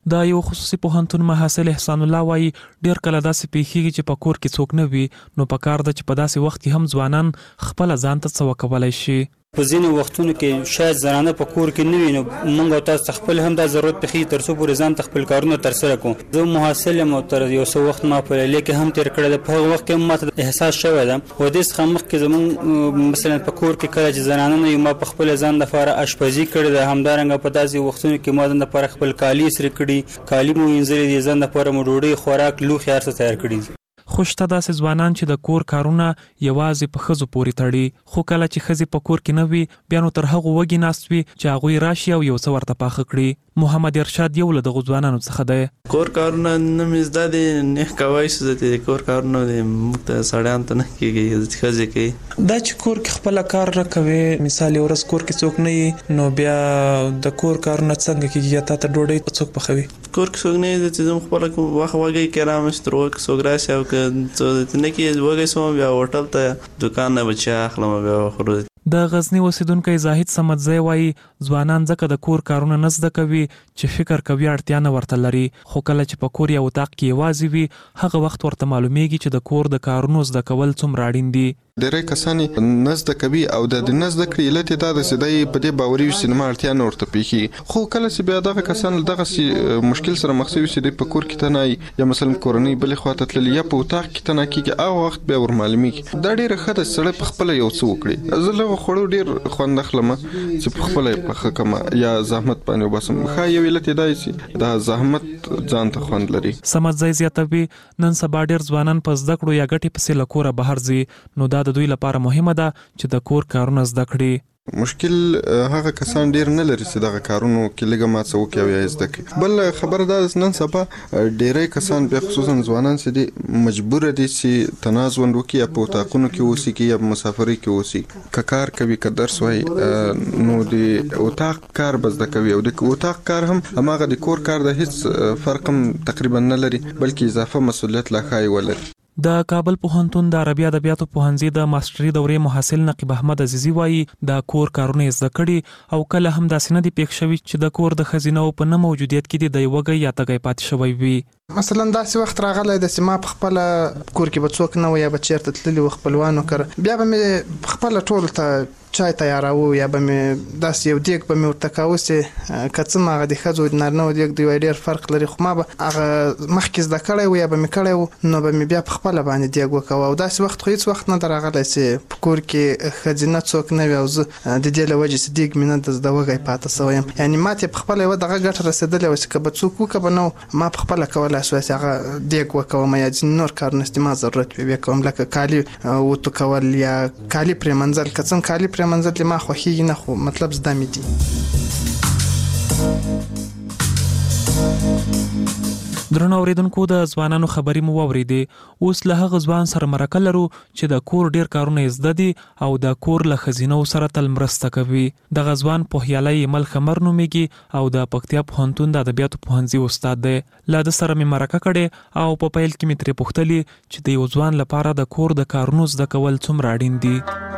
دا یو خصوصي پوهنتون محصل احسان الله وایي ډیر کله داسې پیښیږي چې په کور کې څوک نه وي نو په کار ده چې په داسې وخت کې هم ځوانان خپل ځان ته څه وکولای شي. په ځینې وختونو کې شاید زنانه په کور کې نه وي نو موږ او تاسو خپل هم دا ضرورت پېښي تر څو پورې ځان ته خپل کارونه ترسره کړو. زه محصل یم او تر یو څه وخت ما په لیلیه کې هم تېر کړی ده. په هغه وخت کې هم ماته احساس شوی ده و دې څخه مخکې زموږ مثلا په کور کې کله چې زنانه نه وي ما په خپل ځان لپاره اشپزي کړې ده. همدارنګه په داسې وختونو کې ما ځان لپاره خپل کالي استری کړي، کالي مو وینځلي دي، ځان لپاره مو ډوډۍ خوراک لوښي هر څه تیار کړي دي. خو شته داسې ځوانان چې د کور کارونه یوازې په ښځو پورې تړي، خو کله چې ښځې په کور کې نه وي بیا نو تر هغو وږي ناست وي چې هغوی راشي او یو څه ورته پاخه کړي. محمد ارشاد یو له دغو ځوانانو څخه دی. کور کارونه نه مې زده دي، نه کوای شو زه کور کارونه موږ ته سړیانو ته نه کېږي، ښځې کوي. دا چې کور کې خپله کار نه کوي، مثال یو ورځ کور کې څوک نه وي نو بیا د کور کارونه څنګه کېږي یا تا ته ډوډۍ څوک پخوي؟ کور کې څوک نه وي چې زه خپله وږی کې رامشت تر وږي څوک راشي او که نه کې وږی شوم بیا هوټل ته دوکان نه به چای اخلم بیا خورو. د غزنی اوسیدونکی زاهد صمدزی وایي ځوانان ځکه د کور کارونه نه زده کوي چې فکر کوي اړتیا نه ورته لري، خو کله چې په کور یا اتاق کې یوازې وي هغه وخت ورته معلومیږي چې د کور د کارونو زده کول څومره اړین دي. ډېری کسان نه زده کوي او د نه زده کړې علت یې دا ده چې دی په دې باوري وي چې زما اړتیا نه ورته پېښېږي. خو کله چې بیا دغه کسان له دغسې مشکل سره مخ شوي چې دی په کور کې تنایي یا مثلا کورنۍ بلې خوا ته تللي یا په اتاق کې تنه کېږي هغه وخت بیا ور معلومیږي. دا ډېره ښه ده چې سړی په خپله یو څه وکړي. زه له هغو خوړو ډېر خوند اخلم چې په خپله یې پخه کړم یا زحمت باندې وباسم. ښه یو علت یې دا چې دا زحمت ځان ته خوند لري. صمدزی زیاتوي نن سبا ډېر ځوانان په زده کړو یا ګټې پسې له کوره بهر ځي، نو دا د دوی لپاره مهمه ده چې د کور کارونه زده کړي. مشکل هغه کسان ډیر نه لري چې دغه کارونو کې لږه ما څه وکړي او یا زده کړي. بل خبره دا ده نن سبا ډیری کسان بیا خصوصا ځوانان چې دي مجبور دي چې تناز ژوند وکړي یا په اتاقونو کې اوسي یا په مسافرۍ کې اوسي. که کار کوي که درس وایي نو د اتاق کار به زده کوي او د اتاق کار هم هماغه د کور کار د هیڅ فرق هم تقریبا نه لري بلکې اضافه مسؤلیت لا ښایي ولري. د کابل پوهنتون د عربي ادبیاتو پوهنځي د ماستري دورې محصل نقیب احمد عزیزي وایي د کور کارونه زده کړي او کله هم داسې نه دي پېښ شوي چې د کور د ښځینو په نه موجودیت کې د وږی یا تږی پاتې شوی وي. مثلا داسې وخت راغلی د چې ما په خپله کور کې به څوک نه و یا به چېرته تللي و خپلوانو کره بیا به مې خپله ټولو ته چای تیاراوه یا به مې داسې یو دیګ به مې ورته کاوه چې که څه هغه د ښځو د نارینهو دیګ دی ډېر فرق لري خو ما به هغه مخکې زده کړی و یا به مې کړی و نو به مې بیا په خپله باندې دیګ وکوه او داسې وخت خو هېڅ وخت نه ده راغلی چې په کور کې ښځینه څوک نه وي او زه د دې له وجې چې دیګ مې نه د زده وږی پاته سوی یم. یعنې ما ته یې په خپله یوه دغه ګټه رسېدلې وه چې که به څوک وکړه به نه ما په خپله کولی شوی چې هغه دیګ وکوم یا ځینې نور کارونه چې ما ضرورت وي بیا کوم لکه کالي وتو کول یا کالي پرېمنځل که څه کالي پرېمنځل ما خوښېږي نه خو مطلب زده مې دي. درنو اوریدونکو د ځوانانو خبرې مو واورېدې. اوس له هغه ځوان سره مرکه لرو چې د کور ډیر کارونه زده دي او د کور له ښځینو سره تل مرسته کوي. دغه ځوان پوهیالی ایمل خمر نومیږي او د پکتیا پوهنتون د ادبیاتو پوهنځي استاد دی. له ده سره مې مرکه کړې او په پیل کې مې ترې پوښتلې چې د یو ځوان لپاره د کور د کارونو زده کول څومره اړین دي.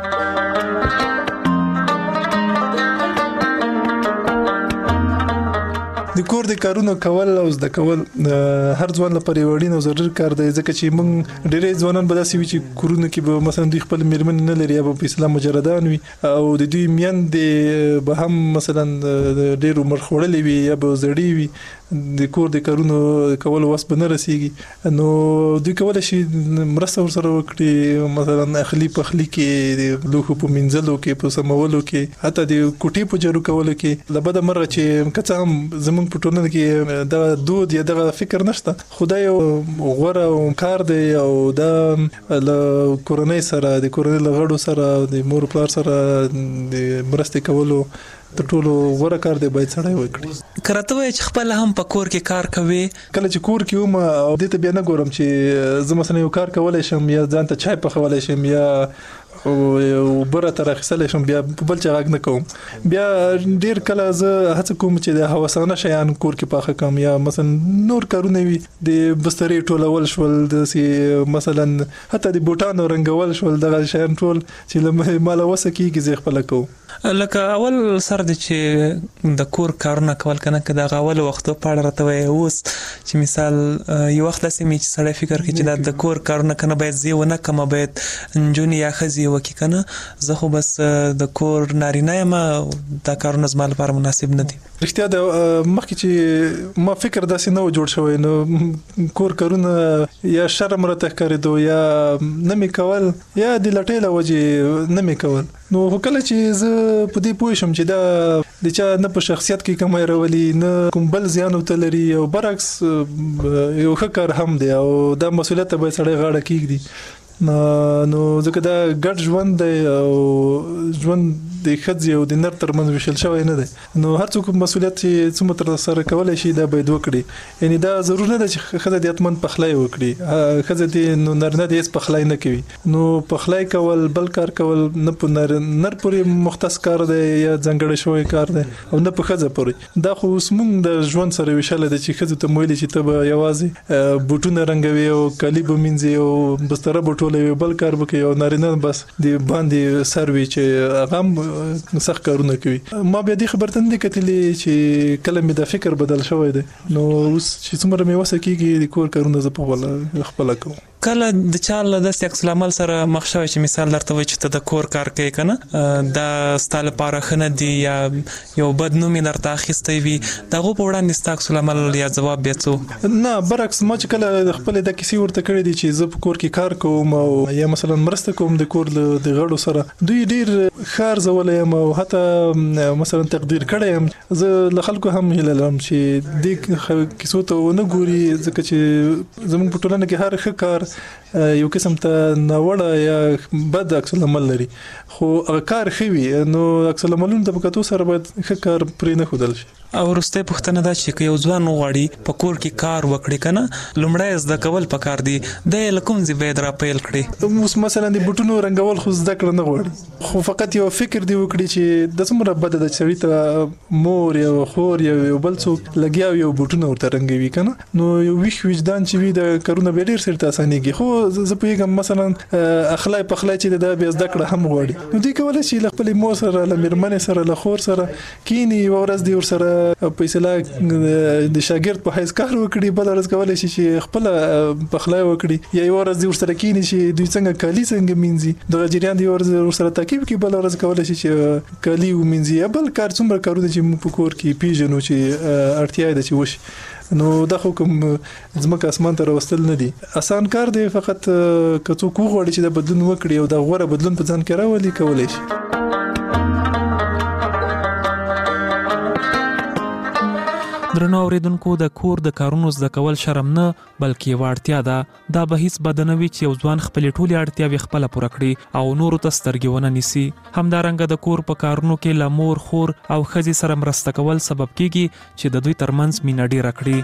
د کور د کارونو کول او زده کول هر ځوان لپاره یو اړین او ضروري کار دی ځکه چې موږ ډېری ځوانان به داسې وي چې کورونو کې به مثلا دوی خپل میرمنې نه لري یا به په اسلام مجردان وي او د دوی میندې به هم مثلا ډېر عمر خوړلې وي یا به زړې وي د کور د کارونو کولو وس به نه رسیږي نو دوی کولی شي مرسته ورسره وکړي مثلا اخلي پخلي کې د لوښو په مینځلو کې په سمولو کې حتی د کوټې په جارو کولو کې له بده مرغه چې که څه هم زموږ په ټولنه کې دغه دود یا دغه فکر نشته خو دا یو غوره کار دی او دا له کورنۍ سره د کورنۍ له غړو سره د مور پلار سره د مرستې کولو تر ټولو غوره کار دی باید سړی وکړي. کرته وای چې خپل هم په کور کې کار کوي کله چې کور کې وم او دې ته بیا نه ګورم چې زه مثلا یو کار کولی شم یا ځان ته چای پخولی شم یا بره تر اخیستلی شم بیا په بل چا غږ نه کوم بیا ډېر کله زه هڅه کوم چې د هوسانه شیان کور کې پاخه کړم یا مثلا نور کارونه وي د بسترې ټولول شول داسې مثلا حتی د بوټانو رنګول شول دغه شیان ټول چې له ماله وسه کېږي زه خپله کوم. لکه اول سر د چې د کور کارونه کول کنه که د اول وخت په اړه راته وای اوس چې مثال یو وخت لسه می چې سړی فکر کوي چې د کور کارونه کنه باید زی ونه کم باید جونی یا خزي وکي کنه زه خو بس د کور نارینه یم دا کارونه زما لپاره مناسب نه دي. رښتیا د مخکې چې ما فکر داسې نه و جوړ شوی نو کور کارونه یا شرم راته ښکارېدو یا نه مې کول یا د لټۍ له وجې نه مې کول. نو کله چې زه په دې پوه شم چې دا د چا نه په شخصیت کې کمای راولي نه کوم بل زیان ورته لري او برعکس یو ښه کار هم دی او دا مسؤلیت ته باید سړی غاړه کېږدي. نو ځکه دا ګډ ژوند دی او ژوند د ښځې او د نر ترمنځ ویشل شوی نه دی. نو هر څوک مسؤلیت چې څومره ترسره کولی شي دا باید وکړي. یعنی دا ضرور نه ده چې ښځه دې حتماً پخلی وکړي. ښځه دې نو نارینه دې هېڅ پخلی نه کوي. نو پخلی کول بل کار کول نه په نر پورې مختص کار دی یا ځانګړی شوی کار دی او نه په ښځه پورې. دا خو اوس موږ د ژوند سره ویشلی دی چې ښځو ته ویلي چې ته به یوازې بوټونه رنګوي او کالي به مینځي او بستره به ټولوي بل کار به کوي او نارینه بس د باندې سر وي چې هغه هم سخت کارونه کوي. ما بیا دې خبرته نه کتلې چې کله مې د فکر بدل شوی دی. نو اوس چې څومره مې وسه کېږي د کور کارونه زه په خپله کوم. کله د چا له داسې عکس العمل سره مخ شوی چې مثال درته وایي چې ته د کور کار کوي کنه دا ستا لپاره ښه نه دي یا یو بد نوم یې درته اخیستی وي د هغو په وړاندې ستا عکس العمل یا ځواب بیا څه؟ نه برعکس ما چې کله خپلې دا کیسې ورته کړې دي چې زه په کور کې کار کوم او یا مثلا مرسته کوم د کور د غړو سره دوی ډېر ښه ارزولی یم او حتی مثلا تقدیر کړی یم. زه له خلکو هم هیله لرم چې دې کیسو ته ونه ګوري ځکه چې زموږ په ټولنه کې هر ښه کار یو قسم ته ناوړه یا بد عکس العمل لري خو کار ښه وي نو عکس العملونو ته په کتو سره باید ښه کار پرې نه ښودل شي. او وروستۍ پوښتنه دا چې که یو ځوان وغواړي په کور کې کار وکړي که نه لومړی زده کول پکار دي دی یې له کوم ځای باید راپیل کړي؟ اوس مثلا د بوټونو رنګول خو زده کړه نه غواړي خو فقط یو فکر دی وکړي چې د څومره بده ده چې سړي ته مور یا خور یا یو بل څوک لګیا وي او بوټونه ورته رنګوي که نه نو یو ویښ وجدان چې وي د کارونه بیا ډېر سرته اسانېږي. خو زه پوهېږم مثلا اخلی پخلی چې دا بیا زده کړه هم غواړي نو دوی کولی شي له خپلې مور سره له مېرمنې سره له خور سره کینی یوه ورځ دی ورسره په اصطلاح د شاګرد په حیث کار وکړي بله ورځ کولی شي چې خپله پخلی وکړي یا یوه ورځ دی ورسره کینی چې دوی څنګه کالي څنګه مینځي دغه جریان دی یوه ورځ ورسره تعقیب کړي بله ورځ کولی شي چې کالي ومینځي یا بل کار څومره کارونه چې موږ په کور کې پیژنو چې اړتیا یې ده چې وشي نو دا خو کوم ځمکه اسمان ته راوستل نه دي اسان کار دی فقط که څوک وغواړي چې دا بدلون وکړي او دا غوره بدلون په ځان کې راولي کولی شي. درنو اوریدونکو د کور د کارونو زده کول شرم نه بلکې یوه اړتیا ده دا به هیڅ بده نه وي چې یو ځوان خپلې ټولې اړتیاوې خپله پوره کړي او نورو ته سترګې ونه نیسي. همدارنګه د کور په کارونو کې له مور خور او ښځې سره مرسته کول سبب کیږي چې د دوی ترمنځ مینه ډیره کړي.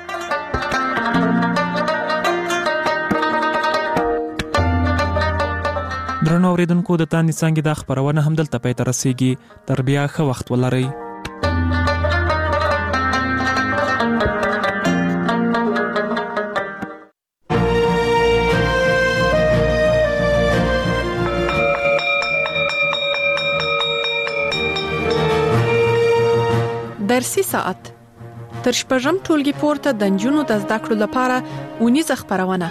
درنو اوریدونکو د تاندې څانګې دا خپرونه همدلته پای ته رسیږي. تر بیا ښه وخت ولرئ. درسي ساعت تر شپږم ټولګي پورته د نجونو د زده کړو لپاره اونیزه خپرونه.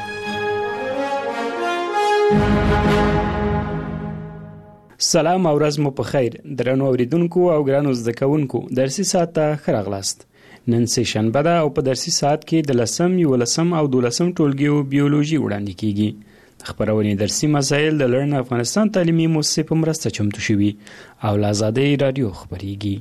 سلام او ورځ مو په خیر درنو اوریدونکو او ګرانو زده کوونکو درسي ساعت ته ښه راغلاست. نن سه شنبه ده او په درسي ساعت کې د 10 11 او 12 ټولګیو بیولوژي وړاندې کیږي. خبرونه درسي مسایل د لرن افغانستان تعلیمي مؤسسې په مرسته چمتو شوي او له آزادۍ رادیو خبريږي.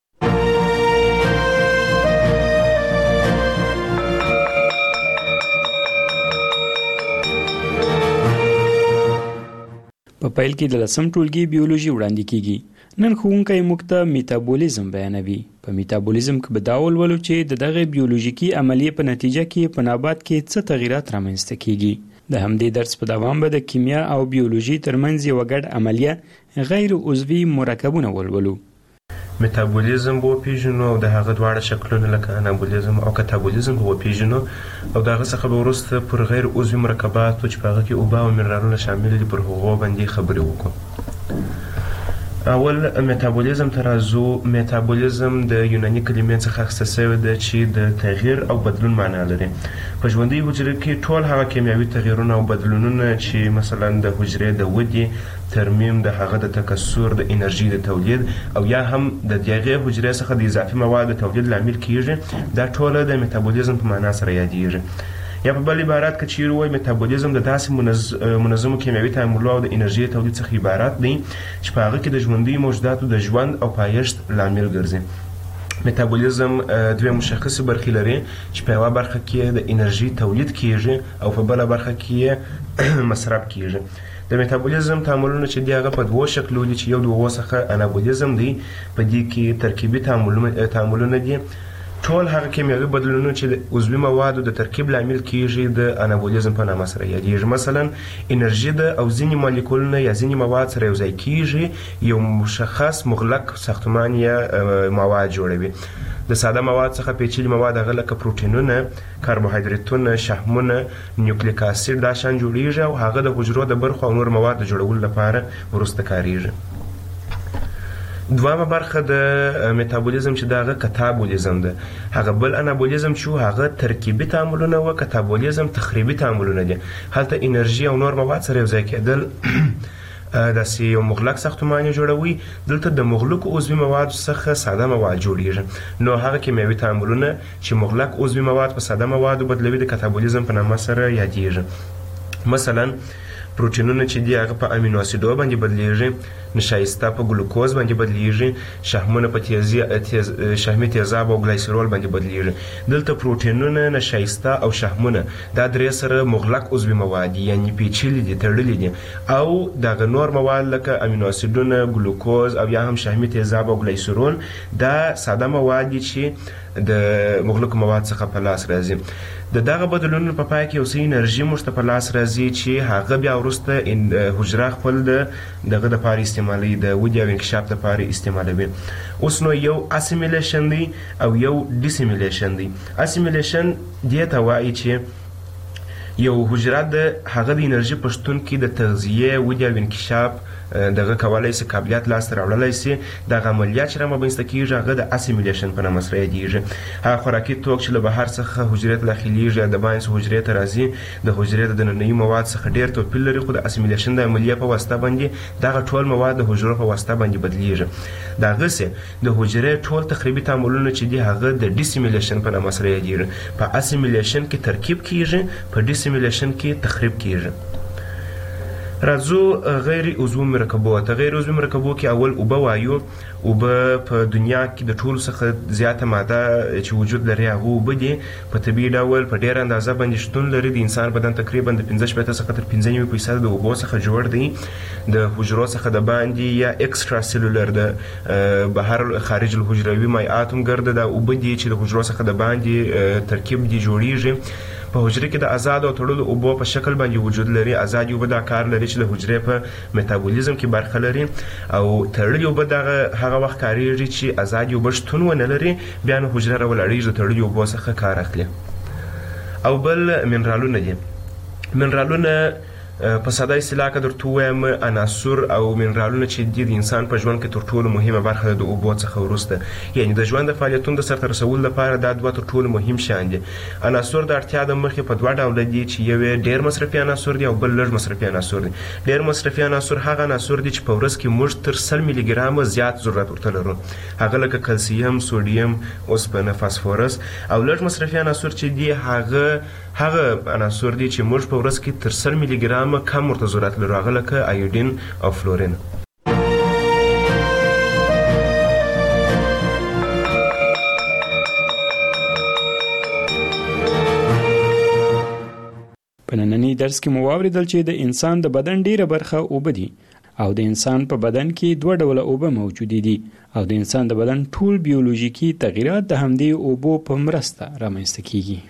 په پیل کې د 10 ټولګي بیولوژي وړاندې کیږي. نن ښوونکی موږ ته میتابولیزم بیانوي. په میتابولیزم کې به دا ولولو چې د دغه بیولوژیکي عملیې په نتیجه کې په نبات کې څه تغیرات رامنځته کیږي. د همدې درس په دوام به د کیمیا او بیولوژي ترمنځ یو ګډ عملیه غیر عضوي مرکبونه ولولو. میتابولیزم به وپیژنو او د هغه دواړه شکلونه لکه انابولیزم او کاتابولیزم به وپیژنو او دغه څخه به وروسته پر غیر عضوي مرکباتو چې په هغه کې اوبه او منرالونه شامل دي پر هغو باندې خبرې وکړو. اول میتابولیزم ته راځو. میتابولیزم د یوناني کلمې څخه اخیستل شوی ده چې د تغییر او بدلون معنا لري. په ژوندۍ حجره کې ټول هغه کیمیاوي تغییرونه او بدلونونه چې مثلا د حجرې د ودې، ترمیم، د هغه د تکثر، د انرژي د تولید او یا هم د دغه حجرې څخه د اضافي موادو د تولید لامل کیږي، دا ټول د میتابولیزم په معنا سره یادیږي. یا په بل عبارت کې چیرې وایي میتابولیزم د داسې منظمو کیمیاوي تعاملونو او د انرژي تولید څخه عبارت دی چې په هغه کې د ژوندي موجوداتو د ژوند او پایښت لامل ګرځي. میتابولیزم دوه مشخصې برخې لري چې په یوه برخه کې د انرژي تولید کیږي او په بله برخه کې مصرف کیږي. د میتابولیزم تعاملونه چې دی هغه په دوه شکلو دي چې یو د هغو څخه انابولیزم دی، په دې کې ترکیبي تعاملونه دي. ټول هغه کیمیاوي بدلونونه چې د عضوي موادو د ترکیب لامل کیږي د انابولیزم په نامه سره یادیږي. مثلا انرژي ده او ځینې مالیکولونه یا ځینې مواد سره یوځای کیږي، یو مشخص مغلق ساختمان یا مواد جوړوي. د ساده مواد څخه پیچلي مواد هغه لکه پروټینونه، کاربوهایدریتونه، شحمونه، نیوکلیک اسید دا شان جوړیږي او هغه د حجرو د برخو او نور مواد د جوړولو لپاره وروسته کاریږي. دوامه برخه د میتابولیزم چې دغه کتابولیزم ده. هغه بل انابولیزم چې هغه ترکیبي تعاملونه او کتابولیزم تخریبي تعاملونه دي. هلته انرژي او نور مواد سره یوځای کېدل داسې یو مغلق ساختمان جوړوي. دلته د مغلقو عضوي موادو څخه ساده مواد جوړیږي. نو هغه کیمیاوي تعاملونه چې مغلق عضوي مواد په ساده موادو بدلوي د کتابولیزم په نامه سره یادیږي. مثلا پروټینونه چې دی هغه په امینو اسیدو باندې بدلیږي، نشایسته په ګلوکوز باندې بدلیږي، شحمونه په شحمي تیزاب او ګلایسرول باندې بدلیږي. دلته پروټینونه، نشایسته او شحمونه دا درې سره مغلق عضوي مواد یعنی پیچلي دي، تړلي دي، او دغه نور مواد لکه امینو اسیدونه، ګلوکوز او یا هم شحمي تیزاب او ګلایسرول دا ساده مواد دي چې د مغلق مواد څخه په لاس راځي. د دغه بدلونونو په پای کې یو څه انرژي موږ ته په لاس راځي چې هغه بیا وروسته حجره خپل دغه دپاره استعمالوي، د ودې او انکشاف دپاره استعمالوي. اوس نو یو اسیمیلیشن دی او یو ډیسیمیلیشن دی. اسیمیلیشن دې ته وایي چې یو حجره د هغه د انرژي په شتون کې د تغذیې، ودې او انکشاف دغه کولای شي، قابلیت لاسته راوړلی شي. دغه عملیات چې رامنځته کیږي هغه د اسیمیلیشن په نامه سره یادیږي. هغه خوراکي توک چې له بهر څخه حجرې ته داخلیږي، د باندې حجرې ته راځي، د حجرې د دننني مواد څخه ډېر توپیر لري، خو د اسیمیلیشن د عملیې په واسطه باندې دغه ټول مواد د حجرو په واسطه باندې بدلیږي. دغسې د حجرې ټول تخریبي تعاملونه چې دي هغه د ډیسیمیلیشن په نامه سره یادیږي. په اسیمیلیشن کې ترکیب کیږي، په ډیسیمیلیشن کې تخریب کیږي. راځو غیر عضوي مرکبو ته. غیر عضوي مرکبو کې اول اوبه وایو. اوبه په دنیا کې د ټولو څخه زیاته ماده چې وجود لري هغه اوبه دي. په طبیعي ډول په ډېره اندازه باندې شتون لري. د انسان بدن تقریبا د 15 څخه تر 95% د اوبو څخه جوړ دی. د حجرو څخه د باندې یا اکسترا سیلولر د بهر خارج الحجروي مایعات هم ګرده دا اوبه دي چې د حجرو څخه د باندې ترکیب دي جوړیږي. په حجره کې د آزاد او تړلو اوبو په شکل باندې وجود لري. آزاد اوبه دا کار لري چې د حجرې په میتابولیزم کې برخه لري، او تړلې اوبه هغه وخت کاریږي چې آزاد اوبه شتون ونه لري، بیا نو حجره راولاړېږي د تړلې اوبو څخه کار اخلي. او بل منرالونه دي. منرالونه په ساده اصطلاح کې درته ووایم عناصر او منرالونه چې دي د انسان په ژوند کې تر ټولو مهمه برخه ده د اوبو څخه وروسته. یعنی د ژوند د فعالیتونو د سرته رسولو لپاره دا دوه تر ټولو مهم شیان دي. عناصر د اړتیا د مخې په دوه ډوله دي چې یو یې ډېر مصرفي عناصر دي او بل لږ مصرفي عناصر دي. ډېر مصرفي عناصر هغه عناصر دي چې په ورځ کې موږ تر 100 ملي ګرامه زیات ضرورت ورته لرو. هغه لکه کلسیم، سوډیم، اوسپنه، فاسفورس. او لږ مصرفي عناصر چې دي هغه عناصر دي چې موږ په ورځ کې تر 100 ملي ګرامه کم ورته ضرورت لرو، هغه لکه ایودین او فلورین. په نننی درس کې مو واورېدل چې د انسان د بدن ډیره برخه اوبه دي او د انسان په بدن کې دوه ډوله اوبه موجودې دي او د انسان د بدن ټول بیولوژیکي تغییرات د همدې اوبو په مرسته رامنځته کیږي.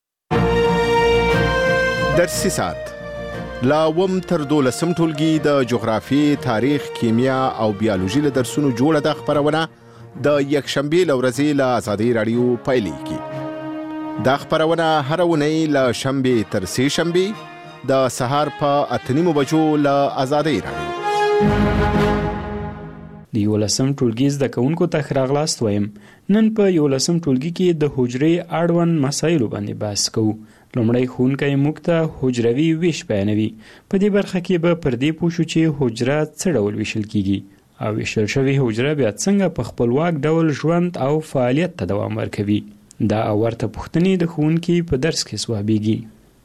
درسي ساعت لا وم تر 12 ټولګي د جغرافي، تاریخ، کیمیا او بیولوژي له درسونو جوړه د خبرونه د یکشنبه لورځي له آزادۍ رادیو پایلیږي. دا خبرونه هر ونی له شنبه تر سه شنبه د سهار په 8:30 بجو له آزادۍ رادیو. د 11م ټولګي زده کوونکو ته ښه راغلاست وایم. نن په 11م ټولګي کې د حجرې اړوند مسایلو باندې بحث کوو. لومړی ښوونکی موږ ته حجروي ویش بیانوي. په دې برخه کې به پر دې پوه شو چې حجره څه ډول ویشل کیږي او ویشل شوې حجره بیا څنګه په خپلواک ډول ژوند او فعالیت ته دوام ورکوي. دا او ورته پوښتنې د ښوونکي په درس کې ځوابیږي.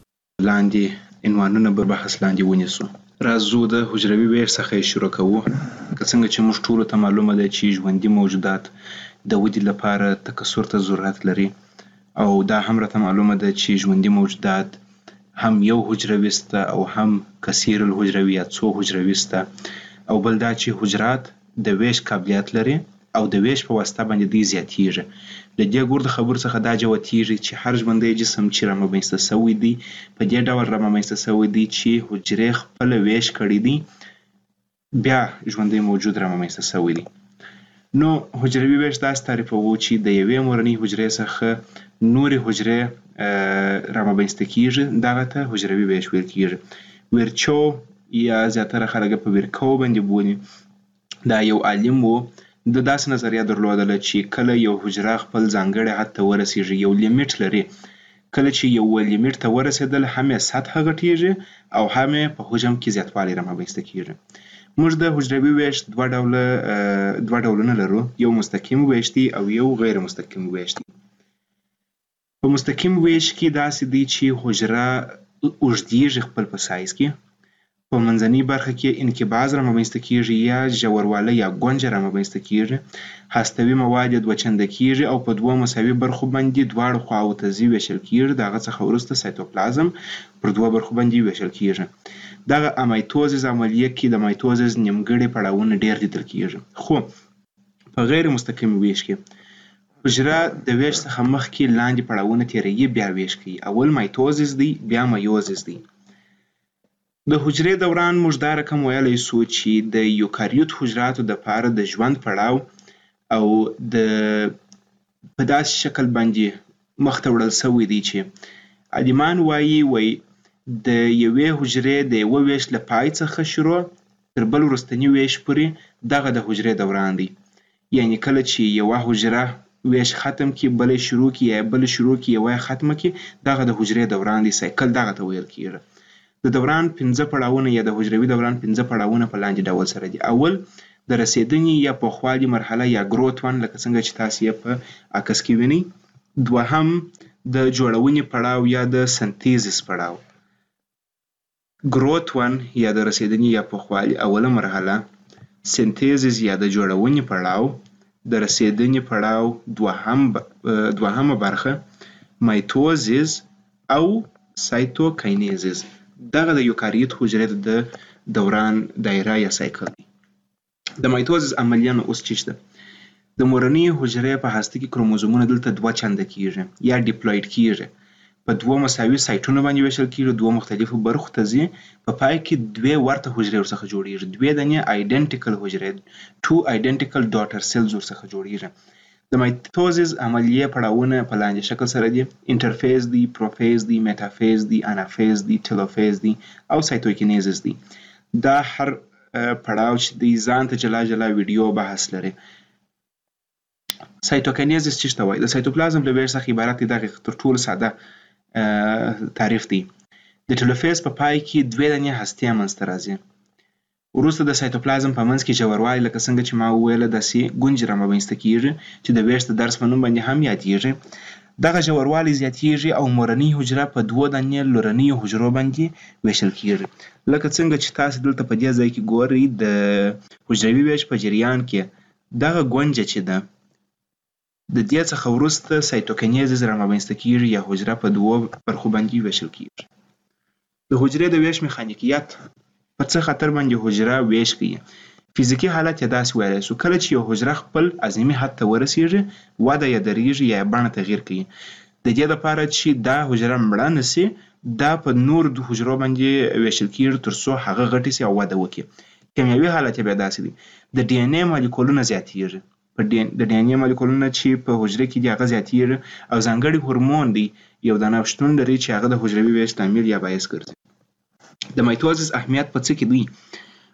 لاندې عنوانونه به بحث لاندې ونیسو. راځو د حجروي ویش څخه شروع کوو. که څنګه چې موږ ټولو ته معلومه ده چې ژوندي موجودات د ودې لپاره تکثر ته ضرورت لري، او دا هم راته معلومه ده چې ژوندي موجودات هم یو حجروي سته او هم کثیر الحجروي یا څو حجروي سته، او بل دا چې حجرات د ویش قابلیت لري او د ویش په واسطه باندې دوی زیاتیږي. د دې ګور د خبرو څخه دا جوتیږي چې هر ژوندی جسم چې رامنځته سوی دی په دې ډول رامنځته سوی دی چې حجرې خپل ویش کړی دی، بیا ژوندی موجود رامنځته سوی دی. نو حجروي ویش داسې تعریفوو چې د یوې مورنۍ حجرې څخه نورې حجرې رامنځته کیږي، دغه ته حجروي ویش ویل کیږي. ویرچو یا زیاتره خلک په ویرکو باندې بولي. دا یو عالم و، د داسې نظریه درلودله چې کله یو حجره خپل ځانګړي حد ته ورسیږي، یو لیمیټ لري، کله چې یو لیمیټ ته ورسېدل هم یې سطحه غټیږي او هم یې په حجم کې زیاتوالی رامنځته کیږي. موږ د حجروي ویش دوه ډولونه لرو، یو مستقیم ویش دی او یو غیر مستقیم ویش دی. په مستقیم ویش کې داسې دی چې حجره اوږدیږي خپل په سایز کې، په منځنۍ برخه کې انقباض رامنځته کیږي یا ژوروالی یا ګونجه رامنځته کیږي، هستوي مواد دوه چنده کیږي او په دوه مساوي برخو باندې دواړو خواو ته ځي ویشل کیږي. دغه څخه وروسته سایتوپلازم پر دوه برخو باندې ویشل کیږي. دغه امایتوزیس عملیه کې د مایتوزیس نیمګړي پړاوونه ډیر لیدل کیږي. خو په غیر مستقیم ویش کې حجره د ویش څخه مخکې لاندې پړاوونه تیروي، بیا ویش کوي. اول مایتوزیس دی، بیا مایوزیس دی. د حجرې دوران موږ دا رقم ویلی سو چې د یوکاریوت حجراتو دپاره د ژوند پړاو او په داسې شکل باندې مخ ته وړل سوی دی چې عالمان وایي د یوې حجرې د یوه ویش له پای څخه شروع تر بل وروستني ویش پورې دغه د حجرې دوران دی. یعنی کله چې یوه حجره ویش ختم کی، بل شروع کی، یا بل شروع کی، یوه ختمه کی، دغه د حجرې دوران دی. سایکل دغه ته ویل کیږي. د دوران 15 پړاوونه یا د حجروي دوران 15 پړاوونه په لاندې ډول سره دي. اول د رسیدنې یا پوخوالي مرحله یا گروت ون، لکه څنګه چې تاسو یې په عکس کې وینئ. دوهم د جوړونې پړاو یا د سنتیزس پړاو. گروت ون یا د رسیدنې یا پوخوالي اوله مرحله، سنتیزس یا د جوړونې پړاو، د رسیدنې پړاو دوهمه برخه، مایتوزیس او سایتوکاینیزس. دغه د یوکاریوت حجرې د دوران دایره یا سایکل دی. د مایتوزیس عملیه نو اوس چی شته؟ د مورنۍ حجرې په هسته کې کروموزومونه دلته دوه چنده کیږي یا ډیپلوید کیږي، په دوه مساوي سایټونو باندې ویشل کیږي، دوه مختلفو برخو ته ځي، په پای کې دوه ورته حجرې ورڅخه جوړیږي، دوه دنې آیډنټیکل حجرې، ټو آیډنټیکل ډاټر سیلز ورڅخه جوړیږي. د مایتوزیس عملیه پړاوونه په لاندې شکل سره دي: انټرفیز دی، پروفیز دی، میټافیز دی، انافیز دی، ټیلوفیز دی او سایتوکینیزس دی. دا هر پړاو چې دی ځان ته جلا جلا ویډیو بحث لري. سایتوکینیزس څه ته وایي؟ د سایتوپلازم له ویش څخه عبارت دی. دغه تر ټولو ساده تعریف دی. د ټیلوفیز په پای کې دوه دانې هستې منځته راځي. وروسته د سایتوپلازم په منځ کې ژوروالی، لکه څنګه چې ما وویله، داسې ګونجې رامنځته کیږي چې د ویش د درس په نوم باندې هم یادیږي. دغه ژوروالی زیاتیږي او مورنۍ حجره په دوه دانې لورنیو حجرو باندې ویشل کیږي. لکه څنګه چې تاسو دلته په دې ځای کې ګورئ، د حجروي ویش په جریان کې دغه ګونجه چې ده، د دې څخه وروسته سایتوکینیزس رامنځته کیږي یا حجره په دوه برخو باندې ویشل کیږي. د حجرې د ویش میخانیکیت په څه خاطر باندې حجره ویش کوي؟ فزیکی حالت یې داسې ویلی سو: کله چې یو حجره خپل اعظمي حد ته ورسیږي، وده یې دریږي یا بڼه تغییر کوي. د دې لپاره چې دا حجره مړه نسي، دا په نور د حجرو باندې ویشل کیږي تر څو هغه غټه سي او وده وکړي. کیمیاوي حالت یې بیا داسې دی: د ډي ان اے مالیکولونه زیاتیږي. د ډي ان اے مالیکولونه چې په حجره کې دي هغه زیاتیږي او ځانګړي هورمون دی یو دانه شتون لري چې هغه د حجروي ویش لامل یا باعث ګرځي. د مایتوزیس اهمیت په څه کې دی؟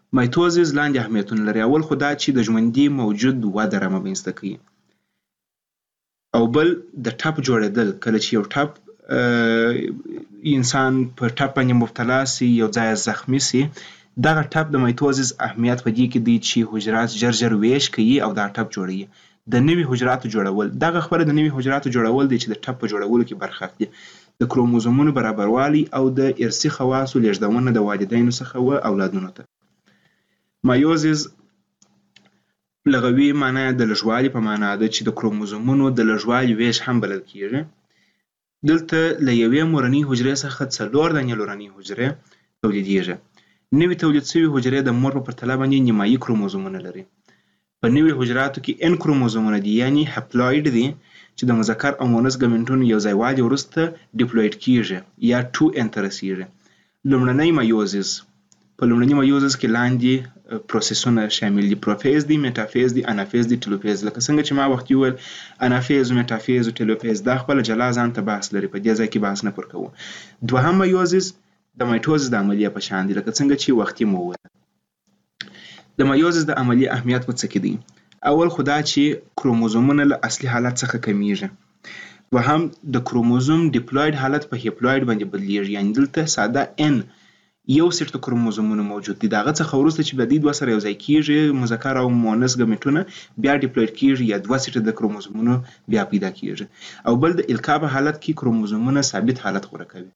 مایټوزیس لاندې اهمیتونه لري. اول خو دا چې د ژوندي موجود وده رامنځته کوي، او بل د ټپ جوړېدل. کله چې یو ټپ انسان په ټپ باندې مبتلا سي، یو ځای زخمی سي، دغه ټپ د مایټوزیس اهمیت په دې کې دی چې حجرات ژر ویش کوي او دا ټپ جوړوي. د نوي حجراتو جوړول، دغه خبره د نوي حجراتو جوړول دی چې د ټپ په جوړولو کې برخه اخلي. د کروموزومونو برابروالی او د ارثي خواصو لیږدونه د والدینو څخه و اولادونو ته. مایوزیس لغوي معنی د لږوالي په معنا ده چې د کروموزومونو د لږوالي ویش هم بلل کیږي. دلته له یوې مورنۍ حجرې څخه 4 دانې لورنۍ حجرې تولیدیږي. نوي تولید شوي حجرې د مور په پرتله باندې نیمایي کروموزومونه لري. په نوي حجراتو کې n کروموزومونه دي، یعنی هپلوید دي، چې د مذکر او مؤنث ګمنټونو یو ځایوالي وروسته ډیپلوید کیږي یا 2n ته رسیږي. لومړنی مایوزیس، په لومړني مایوزیس کې لاندې پروسسونه شامل دي: پروفیز دي، میټافیز دي، انافیز دي، ټیلوفیز. لکه څنګه چې ما وختي وویل انافیز، میټافیز او ټیلوفیز دا خپل جلا ځان ته بحث لري، په دې ځای کې بحث نه پر کوو. دوهم مایوزیس د مایټوزیس د عملیه په شان دي، لکه څنګه چې وختي مو وویل. د مایوزیس د عملیه اهمیت په څه کې دی؟ اول خو دا چې کروموزومونه له اصلي حالت څخه کمیږي. دوهم د کروموزوم ډیپلوید حالت په هپلوید باندې بدلیږي، یعنی دلته ساده n یو سیټ کروموزومونه موجود دي، دغه څخه وروسته چې د دې دوه سره یو ځای کیږي مذکر او مؤنث ګمټونه بیا ډیپلوید کیږي یا دوه سیټ د کروموزومونو بیا پیدا کیږي. او بل د القا په حالت کې کروموزومونه ثابت حالت غوره کوي.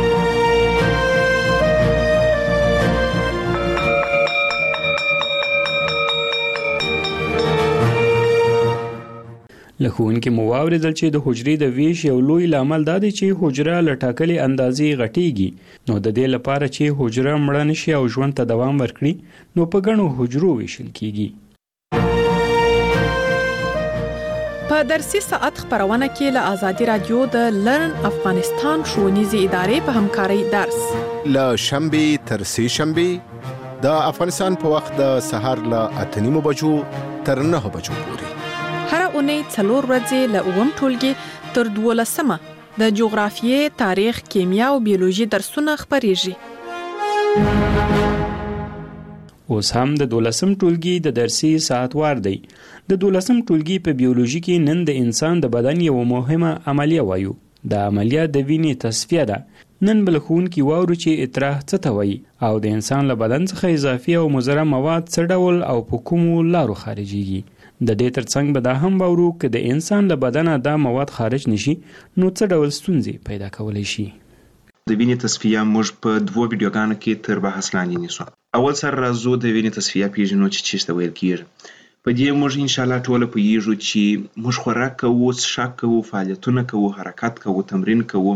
لکهونکې مو واورېدل چې د حجرې د ویش یو لوی لامل دا دی چې حجره له ټاکلې اندازې غټیږي. نو د دې لپاره چې حجره مړه نشي او ژوند ته دوام ورکړي، نو په ګڼو حجرو ویشل کیږي. په درسي ساعت خبرونه کې له آزادي رادیو د لرن افغانستان ښوونیزې ادارې په همکارۍ درس له شنبې تر سې شنبې د افغانستان په وخت د سهار له 8:30 بجو تر 9 بجو پورې. هر اونۍ 4 ورځې له 9 ټولګي تر 12 د جغرافیې، تاریخ، کیمیا او بیولوژي درسونه خبريږي. اوس هم د 12 ټولګي د درسي ساعت وار دی. د 12 ټولګي په بیولوژي کې نن د انسان د بدن یو مهمه عملیه وایو. د عملیه د وینې تصفیه ده. نن بلخون کې واورو چې اطراح څه ته وایي او د انسان له بدن څخه اضافي او مضر مواد څه ډول او په کومو لارو خارجيږي. د دې ترڅنګ به دا هم واورو چې د انسان له بدنه دا مواد خارج نشي نو څه ډول ستونزې پیدا کولای شي. د وینې تصفیه موږ په 2 ویډیوګانو کې تر بحث لاندې نیسو. اول سر راځو د وینې تصفیه پیژنو چې څه ویل کیږي. په دې موږ ان شاء الله ټول پوهیږو چې موږ خوراک کوو، څښاک کوو، فعالیتونه کوو، حرکت کوو، تمرین کوو.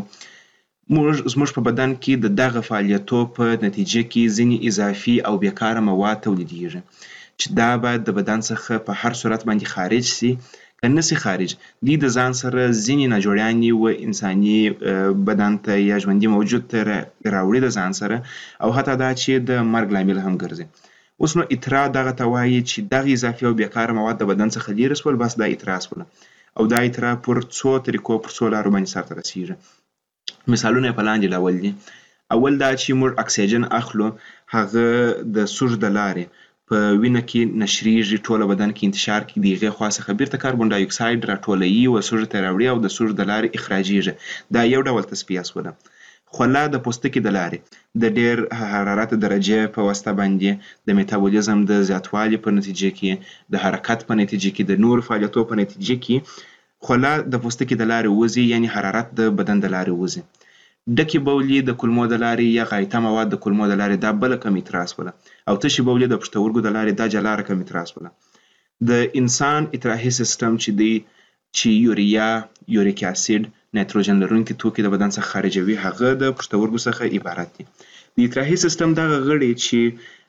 موږ په بدن کې د دغه فعالیتو په نتیجه کې ځینې اضافي او بیکاره مواد تولیدیږي چې دا باید د بدن څخه په هر صورت باندې خارج سي. که نسي خارج، دې د ځان سره ځینې ناجوړیانې و انساني بدن ته یا ژوندي موجود ته راوړي د ځان سره، او حتی دا چې د مرګ لامل هم ګرځي. اوس نو اطراح دغه ته وایي چې دغه اضافي او بیکاره مواد د بدن څخه لیرې سول، بس دا اطراح سول، او دا اطراح پر څو طریقو پر څو لارو باندې سرته رسیږي. مثالونه په لاندې ډول دي. اول دا چې موږ اکسیجن اخلو، هغه د سوژ د لارې په وینه کې نشریږي، ټوله بدن کې انتشار کې دی، هغه خاصه خبر ته کاربن ډای اکساید راټولوي او سوژ ته راوړي او د سوژ د لارې اخراجيږي. دا یو ډول تصفیه سوله. خوله د پوستکي د لارې د ډیر حرارت درجه په واسطه باندې د میټابولیزم د زیاتوالي په نتیجه کې، د حرکت په نتیجه کې، د نور فعالیتونو په نتیجه کې خوله د پوستکي د لارې وځي، یعنی حرارت د بدن د لارې وځي. ډکې بولې د کولمو د لارې یا غایطه مواد د کولمو د لارې دا بل کم اطراح سوله، او تشې بولې د پښتورګو د لارې دا جلا رقم اطراح سوله. د انسان اطراحي سیستم چې دی چې یوریا، یوریک اسید، نایتروجن لرونکي توکي د بدن څخه خارجوي، هغه د پښتورګو څخه عبارت دي. د اطراحي سیستم دغه غړي چې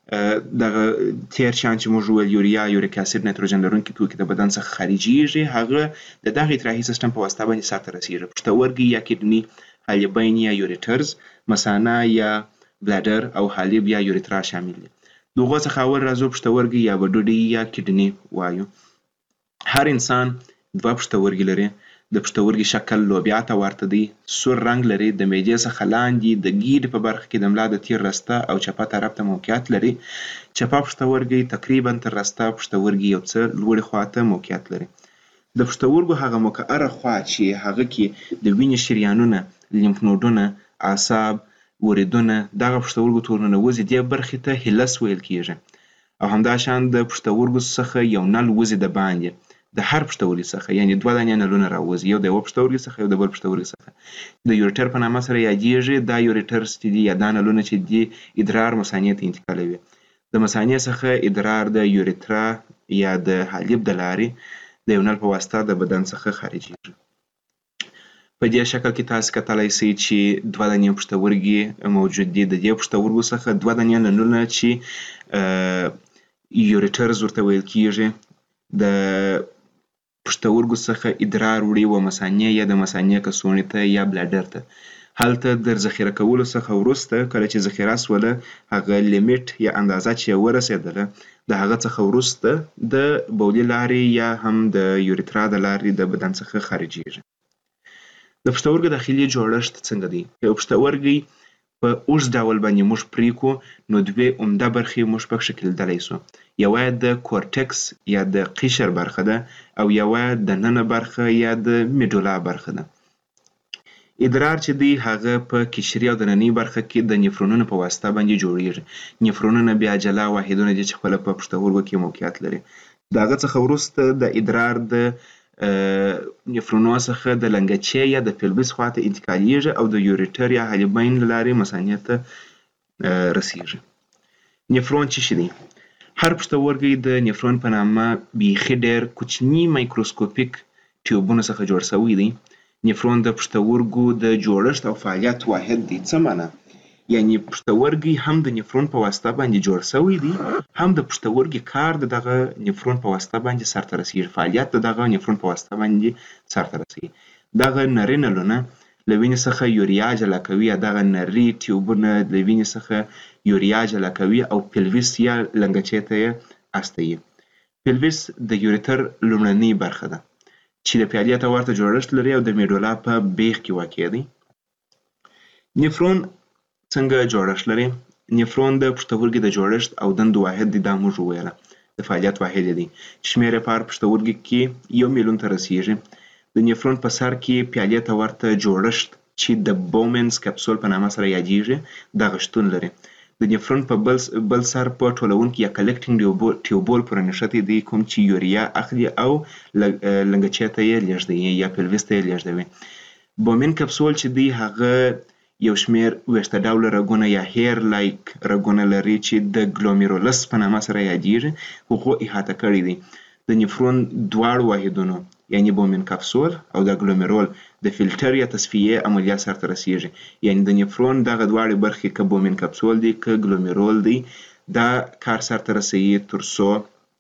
دغه تیر شان چې موږ ویل یوریا، یوریک اسید، نایتروجن لرونکي توکي د بدن څخه خارجيږي، هغه د دغه اطراحي سیستم په واسطه باندې سرته رسیږي. پښتورګي یا کډنی، حالبین یا یوریټرز، مثانه یا بلادر او حالب یا یوریترا شامل دي. دغه څخه اول راځو پښتورګي یا وډوډي یا کډنی وایو. هر انسان دوه پښتورګي لري. د پښتورګي شکل لوبیا ته ورته دی، سور رنګ لري، د معدې څخه لاندې د ګیډې په برخه کې د ملا د تیر رسته او چپه طرف ته موقعیت لري. چپه پښتورګي تقریبا تر رسته پښتورګي یو څه لوړې خواته موقعیت لري. د پښتورګو هغه مقعره خوا چې هغه کې د وینې شریانونه، لیمف نودونه، اعصاب، وریدونه دغه پښتورګو تورونه وځي، دې برخې ته هیلس ویل کیږي. او همداشان د پښتورګو څخه یو نل وځي د باندې د هر پښتورګي څخه، یعنی دوه دانې نلونه راوځي، یو د یو پښتورګي څخه یو د بل پښتورګي څخه. د یوریټر په نامه سره یادیږي. دا یوریټرز چې دي یا دا نلونه چې دي ادرار مثانې ته انتقالوي. د مثانې څخه ادرار د یوریترا یا د حالب د لارې د یو نل په واسطه د بدن څخه خارجيږي. په دې شکل کې تاسو کتلای شئ چې دوه دانې پښتورګي موجود دي. د دې پښتورګو څخه دوه دانې نلونه چې یوریټرز ورته ویل کیږي د پښتورګو څخه ادرار وړي و مثانې یا د مثانې کڅوړې ته یا بلاډر ته. هلته د ذخیره کولو څخه وروسته کله چې ذخیره سوله هغه لیمیټ یا اندازه چې ورسېدله د هغه څخه وروسته د بولي لارې یا هم د یوریترا د لارې د بدن څخه خارجيږي. د پښتورګو داخلي جوړښت څنګه دی؟ یو پښتورګي په اوږد ډول باندې موږ پرېکو نو دوې عمده برخې موږ پکښې کلیدلی سو. یوه د کورټکس یا د قشر برخه ده او یوه د ننه برخه یا د میډولا برخه ده. ادرار چې دی هغه په قشري او د نننۍ برخه کې د نفرونونو په واسطه باندې جوړیږي. نفرونونه بیا جلا واحدونه دي چې خپله په پښتورګو کې موقعیت لري. د هغه څخه وروسته د ادرار د نفرونو څخه د لنګچې یا د پیلوس خواته انتقالیږي او د یوریټر یا حالبین له لارې مثانې ته رسیږي. نفرون څه شی دی؟ هر پښتورګی د نفرون په نامه بیخي ډېر کوچني مایکروسکوپیک ټیوبونو څخه جوړ شوی دی. نفرون د پښتورګو د جوړښت او فعالیت واحد دی. څه معنی؟ یعنی پښتورګي هم د نفرون په واسطه باندې جوړ شوی دی، هم د پښتورګي کار د دغه نفرون په واسطه باندې سرته رسیږي، فعالیت د دغه نفرون په واسطه باندې سرته رسیږي. دغه نري نلونه له وینې څخه یوریا جلا کوي، دغه نري ټیوبونه له وینې څخه یوریا جلا کوي او پیلوس یا لنګچې ته یې استوي. پیلوس د یوریتر لومړنۍ برخه ده چې د پیالې ته ورته جوړښت لري او د میډولا په بیخ کې واقع دی. نفرون څنګه جوړښت لري؟ نفرون د پښتورګي د جوړښت او دندو واحد دی. دا موږ وویله د فعالیت واحد دی. شمېر یې په هر پښتورګي کې 1 میلیون ته رسیږي. د نفرون په سر کې پیالې ته ورته جوړښت چې د بومنز کپسول په نامه سره یادیږي دغه شتون لري. د نفرون په بل سر په ټولونکي یا کلکټینګ ټیوبول پورې نښتي دی کوم چې یوریا اخلي او لنګچې ته یې لیږدوي یا پیلوس ته یې لیږدوي. بومن کپسول چې دی هغه یو شمیر ویښته ډوله رګونه یا هیر لایک رګونه لري چې د ګلومیرولس په نامه سره یادیږي. هغو احاطه کړي دي. د نفرون دواړو واحدونو یعنی بومن کپسول او د ګلومیرول د فلټر یا تصفیې عملیات سرته رسیږي. یعنی د نفرون دغه دواړې برخې که بومن کپسول دی که ګلومیرول دی دا کار سرته رسوي ترڅو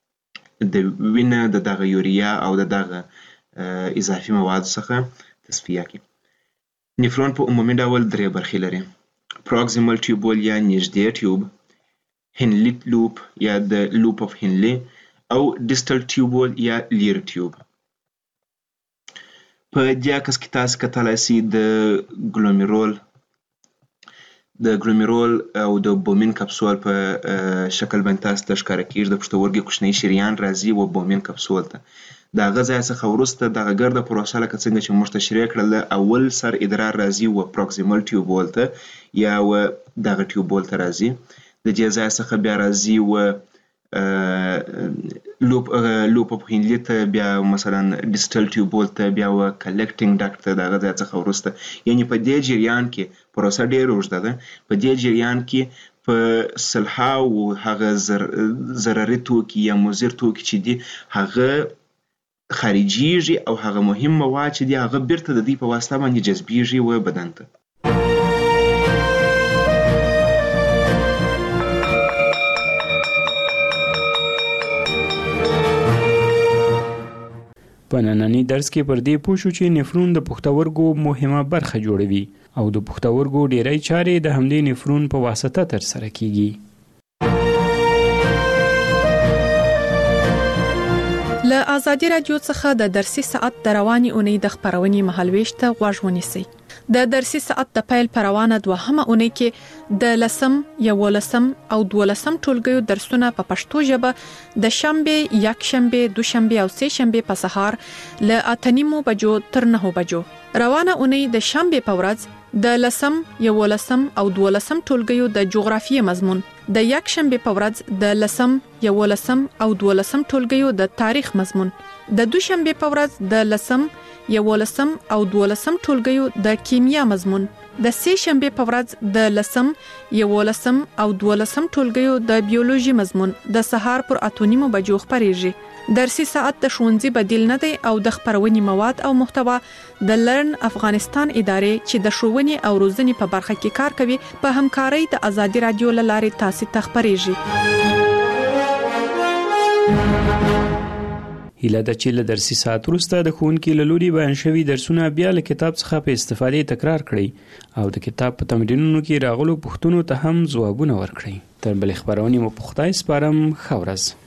د وینه د دغه یوریا او د دغه اضافي موادو څخه تصفیه کړي. نفرون په عمومي ډول 3 برخې لري: پروکسیمل ټیوبول یا نږدې ټیوب، هنلي لوپ یا د لوپ اف هنلي او ډیسټل ټیوبول یا لیر ټیوب. په دې عکس کې تاسو کتلای شئ د ګلومیرول او د بومن کپسول په شکل باندې تاسو ته ښکاره کیږي. د پښتورګي کوچنی شریان راځي و بومن کپسول ته. د هغه ځای څخه وروسته دغه ګرده پروسه لکه څنګه چې موږ تشریح کړله، اول سر ادرار راځي و پروکسیمل ټیوبول ته یا و دغه ټیوبول ته راځي. د دې ځای څخه بیا راځي و لوپ اف هنلي ته، بیا مثلا ډیسټل ټیوبول ته، بیا و کلکټینګ ډاکټ ته. دغه ځای څخه وروسته یعنی په دې جریان کې پروسه ډېره اوږده ده. په دې جریان کې په سلهاو هغه ضرري توکي یا مضر توکي چې دي هغه خارجيږي او هغه مهم مواد چې دي هغه بیرته د دې په واسطه باندې جذبیږي و بدن ته. په نننی درس کې پر دې پوه شو چې نفرون د پښتورګو مهمه برخه جوړوي او د پښتورګو ډیری چارې د همدې نفرون په واسطه ترسره کیږي. له ازادي رادیو څخه د درسي ساعت د رواني اونۍ د خبرونې مهالويش ته غوږ ونیسئ. د درسي ساعت د پیل پروانه دوهمه اونۍ کې د لسم، یولسم او دولسم ټولګیو درسونه په پښتو ژبه د شنبه، یکشنبه، دوشنبه او سه شنبه په سهار له 8:30 بجو تر 9 بجو. روانه اونۍ د شنبه په ورځ د لسم، یولسم او دولسم ټولګیو د جغرافیې مضمون، د یکشنبه په ورځ د لسم، یولسم او دولسم ټولګیو د تاریخ مضمون، د دوشنبه په ورځ د لسم، یولسم او دولسم ټولګیو د کیمیا مضمون، د سه شنبه په ورځ د لسم، یولسم او دولسم ټولګیو د بیولوژي مضمون د سهار پر 8:30 بجو خبريږي. درسي ساعت د ښوونځي بدیل نه دی او د خبرونې مواد او محتوا د لرن افغانستان ادارې چې د ښوونې او روزنې په برخه کې کار کوي په همکارۍ د ازادي رادیو لارې تاسو ته خبريږي. هیله ده چې له درسي ساعت وروسته د ښوونکي له لوري بیان شوي درسونه بیا له کتاب څخه په استفادې تکرار کړئ او د کتاب په تمرینونو کې راغلو پوښتنو ته هم ځوابونه ورکړئ. تر بلې خبرونې مو په خدای سپارم. ښه ورځ.